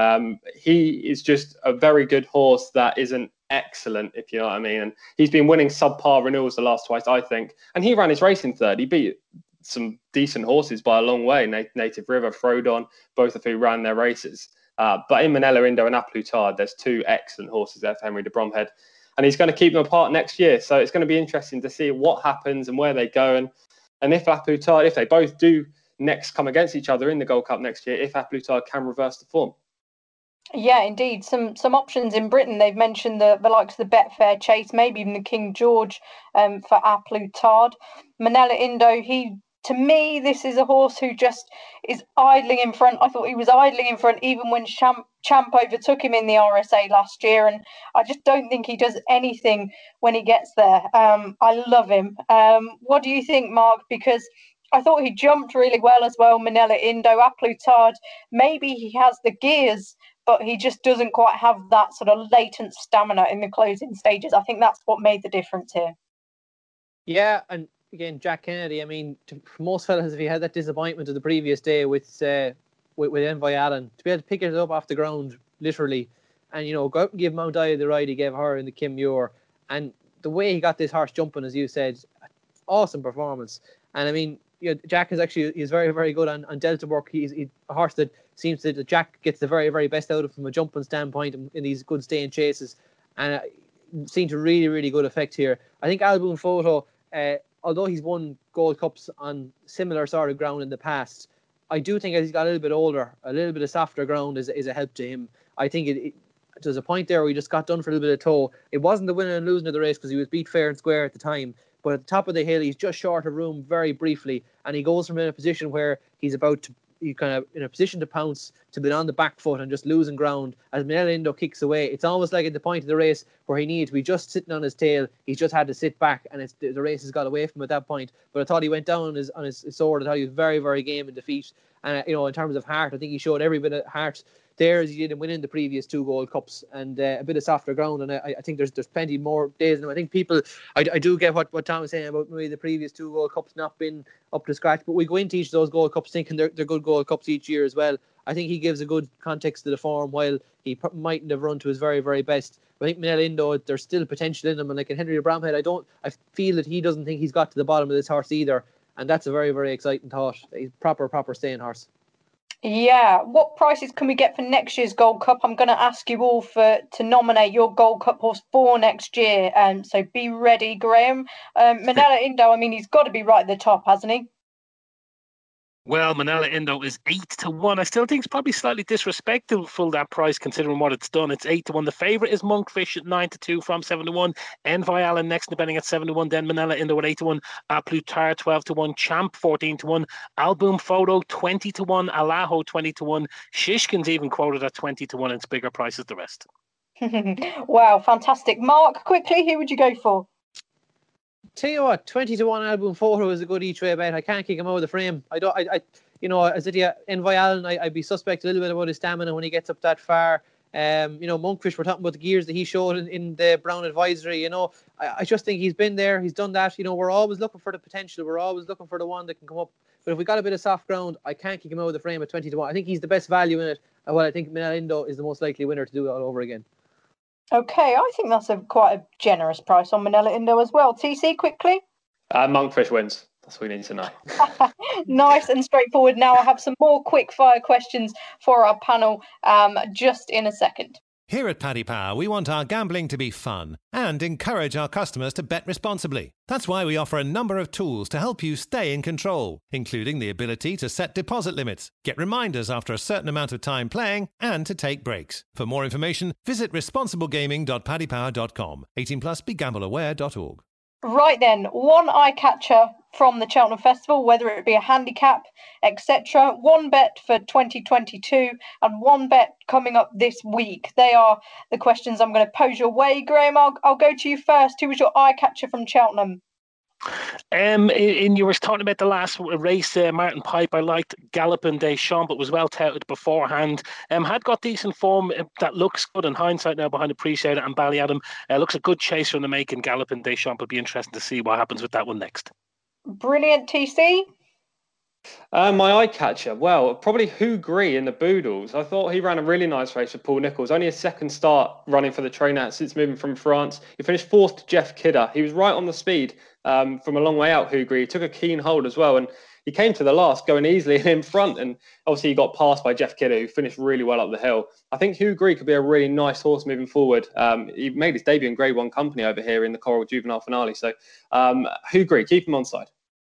Speaker 4: He is just a very good horse that isn't excellent, if you know what I mean. And he's been winning subpar renewals the last twice, I think. And he ran his race in third. He beat some decent horses by a long way. Native River, Frodon, both of who ran their races. But in Minella Indo and A Plus Tard, there's two excellent horses there for Henry de Bromhead. And he's going to keep them apart next year. So it's going to be interesting to see what happens and where they go. And if A Plus Tard, if they both do next come against each other in the Gold Cup next year, if A Plus Tard can reverse the form.
Speaker 1: Yeah, indeed. Some options in Britain. They've mentioned the likes of the Betfair Chase, maybe even the King George for A Plus Tard. Minella Indo, to me, this is a horse who just is idling in front. I thought he was idling in front even when Champ overtook him in the RSA last year, and I just don't think he does anything when he gets there. I love him. What do you think, Mark? Because I thought he jumped really well as well, Minella Indo. A Plus Tard, maybe he has the gears, but he just doesn't quite have that sort of latent stamina in the closing stages. I think that's what made the difference here.
Speaker 2: Yeah, and again, Jack Kennedy, I mean, for most fellas, if he had that disappointment of the previous day with Envoy Allen, to be able to pick it up off the ground, literally, and, go out and give Mount Ida the ride he gave her in the Kim Muir, and the way he got this horse jumping, as you said, awesome performance. And I mean, Jack is very, very good on Delta work. He's a horse that seems that Jack gets the very, very best out of from a jumping standpoint in these good staying chases, and seemed to really, really good effect here. I think Al Boum Photo, although he's won Gold Cups on similar sort of ground in the past, I do think as he's got a little bit older, a little bit of softer ground is a help to him. I think there's a point there where he just got done for a little bit of toe. It wasn't the winning and losing of the race because he was beat fair and square at the time. But at the top of the hill, he's just short of room very briefly, and he goes from in a position where he's kind of in a position to pounce to be on the back foot and just losing ground as Minella Indo kicks away. It's almost like at the point of the race where he needed to be just sitting on his tail. He's just had to sit back, and the race has got away from him at that point. But I thought he went down on his sword. I thought he was very, very game in defeat. And in terms of heart, I think he showed every bit of heart there as he did in winning the previous two Gold Cups, and a bit of softer ground. And I think there's plenty more days. And I think people, I do get what Tom was saying about maybe the previous two Gold Cups not being up to scratch, but we go into each of those Gold Cups thinking they're good Gold Cups each year as well. I think he gives a good context to the form while he mightn't have run to his very, very best. But I think Minella Indo, there's still potential in him, and like in Henry de Bromhead, I feel that he doesn't think he's got to the bottom of this horse either, and that's a very, very exciting thought. He's proper staying horse.
Speaker 1: Yeah, what prices can we get for next year's Gold Cup? I'm going to ask you all to nominate your Gold Cup horse for next year, so be ready, Graham. Minella Indo, I mean, he's got to be right at the top, hasn't he?
Speaker 3: Well, Minella Indo is 8-1. I still think it's probably slightly disrespectful for that price considering what it's done. It's 8-1. The favourite is Monkfish at 9-2 from 7-1. Envoy Allen next in the betting at 7-1. Then Minella Indo at 8-1. A Plus Tard 12-1. Champ 14-1. Al Boum Photo 20-1. Alaho 20-1. Shishkin's even quoted at 20-1. It's bigger prices the rest.
Speaker 1: Wow, fantastic. Mark, quickly, who would you go for?
Speaker 2: Tell you what, 20-1 Al Boum Photo is a good each way bet. I can't kick him out of the frame. As Envoy Allen, I'd be suspect a little bit about his stamina when he gets up that far. Monkfish, we're talking about the gears that he showed in the Brown Advisory. I just think he's been there. He's done that. We're always looking for the potential. We're always looking for the one that can come up. But if we got a bit of soft ground, I can't kick him out of the frame at 20-1. I think he's the best value in it. Well, I think Minella Indo is the most likely winner to do it all over again.
Speaker 1: Okay, I think that's quite a generous price on Minella Indo as well. TC, quickly.
Speaker 4: Monkfish wins. That's what we need to know.
Speaker 1: Nice and straightforward. Now I have some more quick fire questions for our panel just in a second.
Speaker 5: Here at Paddy Power, we want our gambling to be fun and encourage our customers to bet responsibly. That's why we offer a number of tools to help you stay in control, including the ability to set deposit limits, get reminders after a certain amount of time playing, and to take breaks. For more information, visit responsiblegaming.paddypower.com. 18+, BeGambleAware.org.
Speaker 1: Right then, one eye catcher from the Cheltenham Festival, whether it be a handicap, etc. One bet for 2022 and one bet coming up this week. They are the questions I'm going to pose your way. Graham, I'll go to you first. Who was your eye catcher from Cheltenham?
Speaker 3: You were talking about the last race, Martin Pipe. I liked Galloping Deschamps, but was well touted beforehand. Had got decent form. That looks good in hindsight now behind Appreciator and Ballyadam. Looks a good chaser in the making. Galloping Deschamps. It'll be interesting to see what happens with that one next.
Speaker 1: Brilliant, TC.
Speaker 4: My eye catcher, well, probably Hugh Gree in the Boodles. I thought he ran a really nice race with Paul Nicholls. Only his second start running for the trainer since moving from France. He finished fourth to Jeff Kidder. He was right on the speed from a long way out, Hugh Gree. He took a keen hold as well. And he came to the last going easily in front. And obviously he got passed by Jeff Kidder, who finished really well up the hill. I think Hugh Gree could be a really nice horse moving forward. He made his debut in Grade 1 company over here in the Coral Juvenile Finale. So Hugh Gree, keep him on side.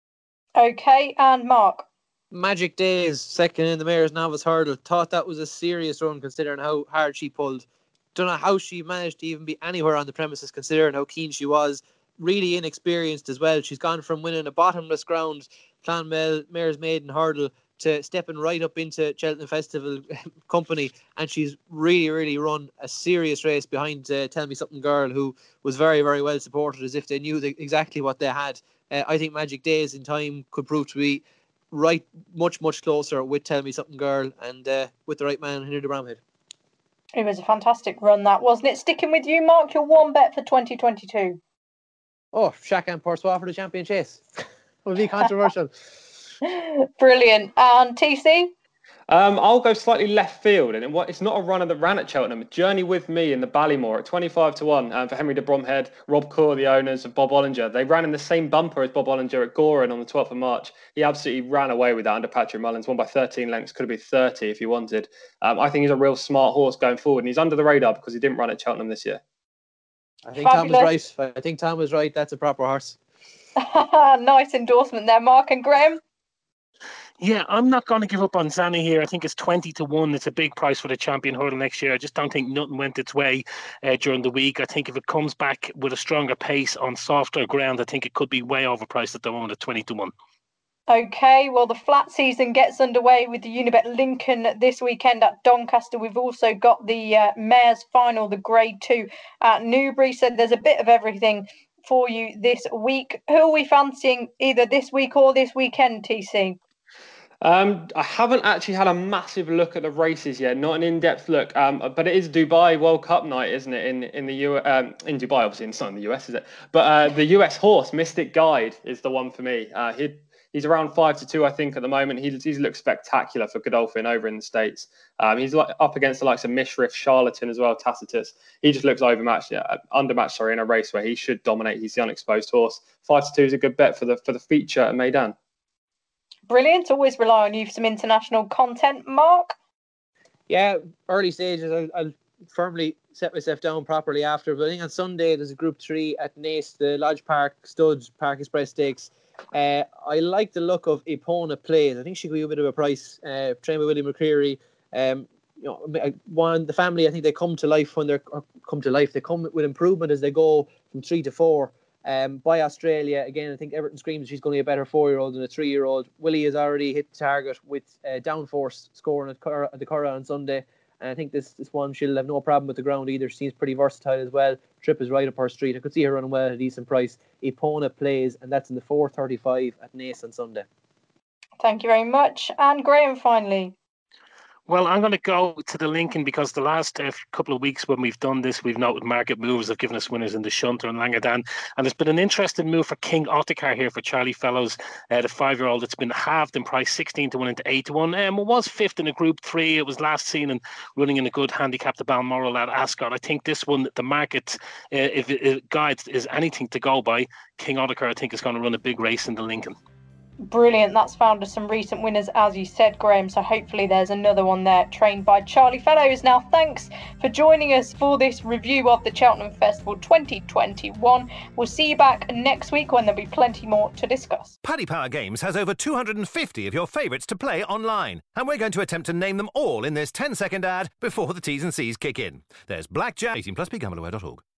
Speaker 1: Okay, and Mark?
Speaker 2: Magic Days, second in the Mayor's Novice Hurdle. Thought that was a serious run considering how hard she pulled. Don't know how she managed to even be anywhere on the premises considering how keen she was. Really inexperienced as well. She's gone from winning a bottomless ground Clonmel Mayor's Maiden Hurdle to stepping right up into Cheltenham Festival company, and she's really run a serious race behind Tell Me Something Girl, who was very well supported as if they knew exactly what they had. I think Magic Days in time could prove to be right much closer with Tell Me Something Girl and with the right man, Henry de Bromhead.
Speaker 1: It was a fantastic run, that, wasn't it? Sticking with you, Mark, your one bet for 2022.
Speaker 2: Oh, Shaq and Poursois for the champion chase. Will be controversial.
Speaker 1: Brilliant. And TC?
Speaker 4: I'll go slightly left field, and it's not a runner that ran at Cheltenham. Journey with Me in the Ballymore at 25-1 for Henry de Bromhead, Rob Corr, the owners of Bob Ollinger. They ran in the same bumper as Bob Ollinger at Goran on the 12th of March. He absolutely ran away with that under Patrick Mullins, won by 13 lengths, could have been 30 if he wanted. I think he's a real smart horse going forward, and he's under the radar because he didn't run at Cheltenham this year.
Speaker 2: I think Fabulous. Tom was right. That's a proper horse.
Speaker 1: Nice endorsement there, Mark. And Graham?
Speaker 3: Yeah, I'm not going to give up on Zanny here. I think it's 20-1. It's a big price for the champion hurdle next year. I just don't think nothing went its way during the week. I think if it comes back with a stronger pace on softer ground, I think it could be way overpriced at the moment at 20-1.
Speaker 1: Okay, well, the flat season gets underway with the Unibet Lincoln this weekend at Doncaster. We've also got the Mayor's Final, the Grade 2 at Newbury. So there's a bit of everything for you this week. Who are we fancying either this week or this weekend, TC?
Speaker 4: I haven't actually had a massive look at the races yet, not an in-depth look. But it is Dubai World Cup night, isn't it? In the in Dubai, obviously, it's not in the US, is it? But the US horse Mystic Guide is the one for me. He's around 5-2, I think, at the moment. He looks spectacular for Godolphin over in the States. He's up against the likes of Mishriff, Charlatan as well, Tacitus. He just looks undermatched in a race where he should dominate. He's the unexposed horse. 5-2 is a good bet for the feature at Meydan.
Speaker 1: Brilliant. Always rely on you for some international content, Mark.
Speaker 2: Yeah, early stages. I'll firmly set myself down properly after. But I think on Sunday there's a Group 3 at Naas, the Lodge Park Studs Park Express Stakes. I like the look of Epona Plays. I think she could be a bit of a price. Trained by William McCreary. The family, I think they come to life when they come with improvement as they go from 3 to 4. By Australia, again, I think Everton screams she's going to be a better 4-year-old than a 3-year-old. Willie has already hit the target with downforce scoring at the Curragh on Sunday. And I think this one, she'll have no problem with the ground either. She seems pretty versatile as well. Trip is right up her street. I could see her running well at a decent price. Epona Plays, and that's in the 4:35 at Naas on Sunday.
Speaker 1: Thank you very much. And Graham, finally.
Speaker 3: Well, I'm going to go to the Lincoln because the last couple of weeks when we've done this, we've noted market moves have given us winners in the Shunter and Langadan. And there's been an interesting move for King Ottakar here for Charlie Fellows, the 5-year-old. It's been halved in price, 16-1 into 8-1. It was 5th in a Group 3. It was last seen and running in a good handicap, the Balmoral at Ascot. I think this one, the market, if it guides is anything to go by, King Ottakar, I think, is going to run a big race in the Lincoln.
Speaker 1: Brilliant. That's found us some recent winners, as you said, Graham. So hopefully there's another one there trained by Charlie Fellows. Now, thanks for joining us for this review of the Cheltenham Festival 2021. We'll see you back next week when there'll be plenty more to discuss.
Speaker 5: Paddy Power Games has over 250 of your favourites to play online. And we're going to attempt to name them all in this 10-second ad before the T's and C's kick in. There's Blackjack. 18+, begambleaware.org.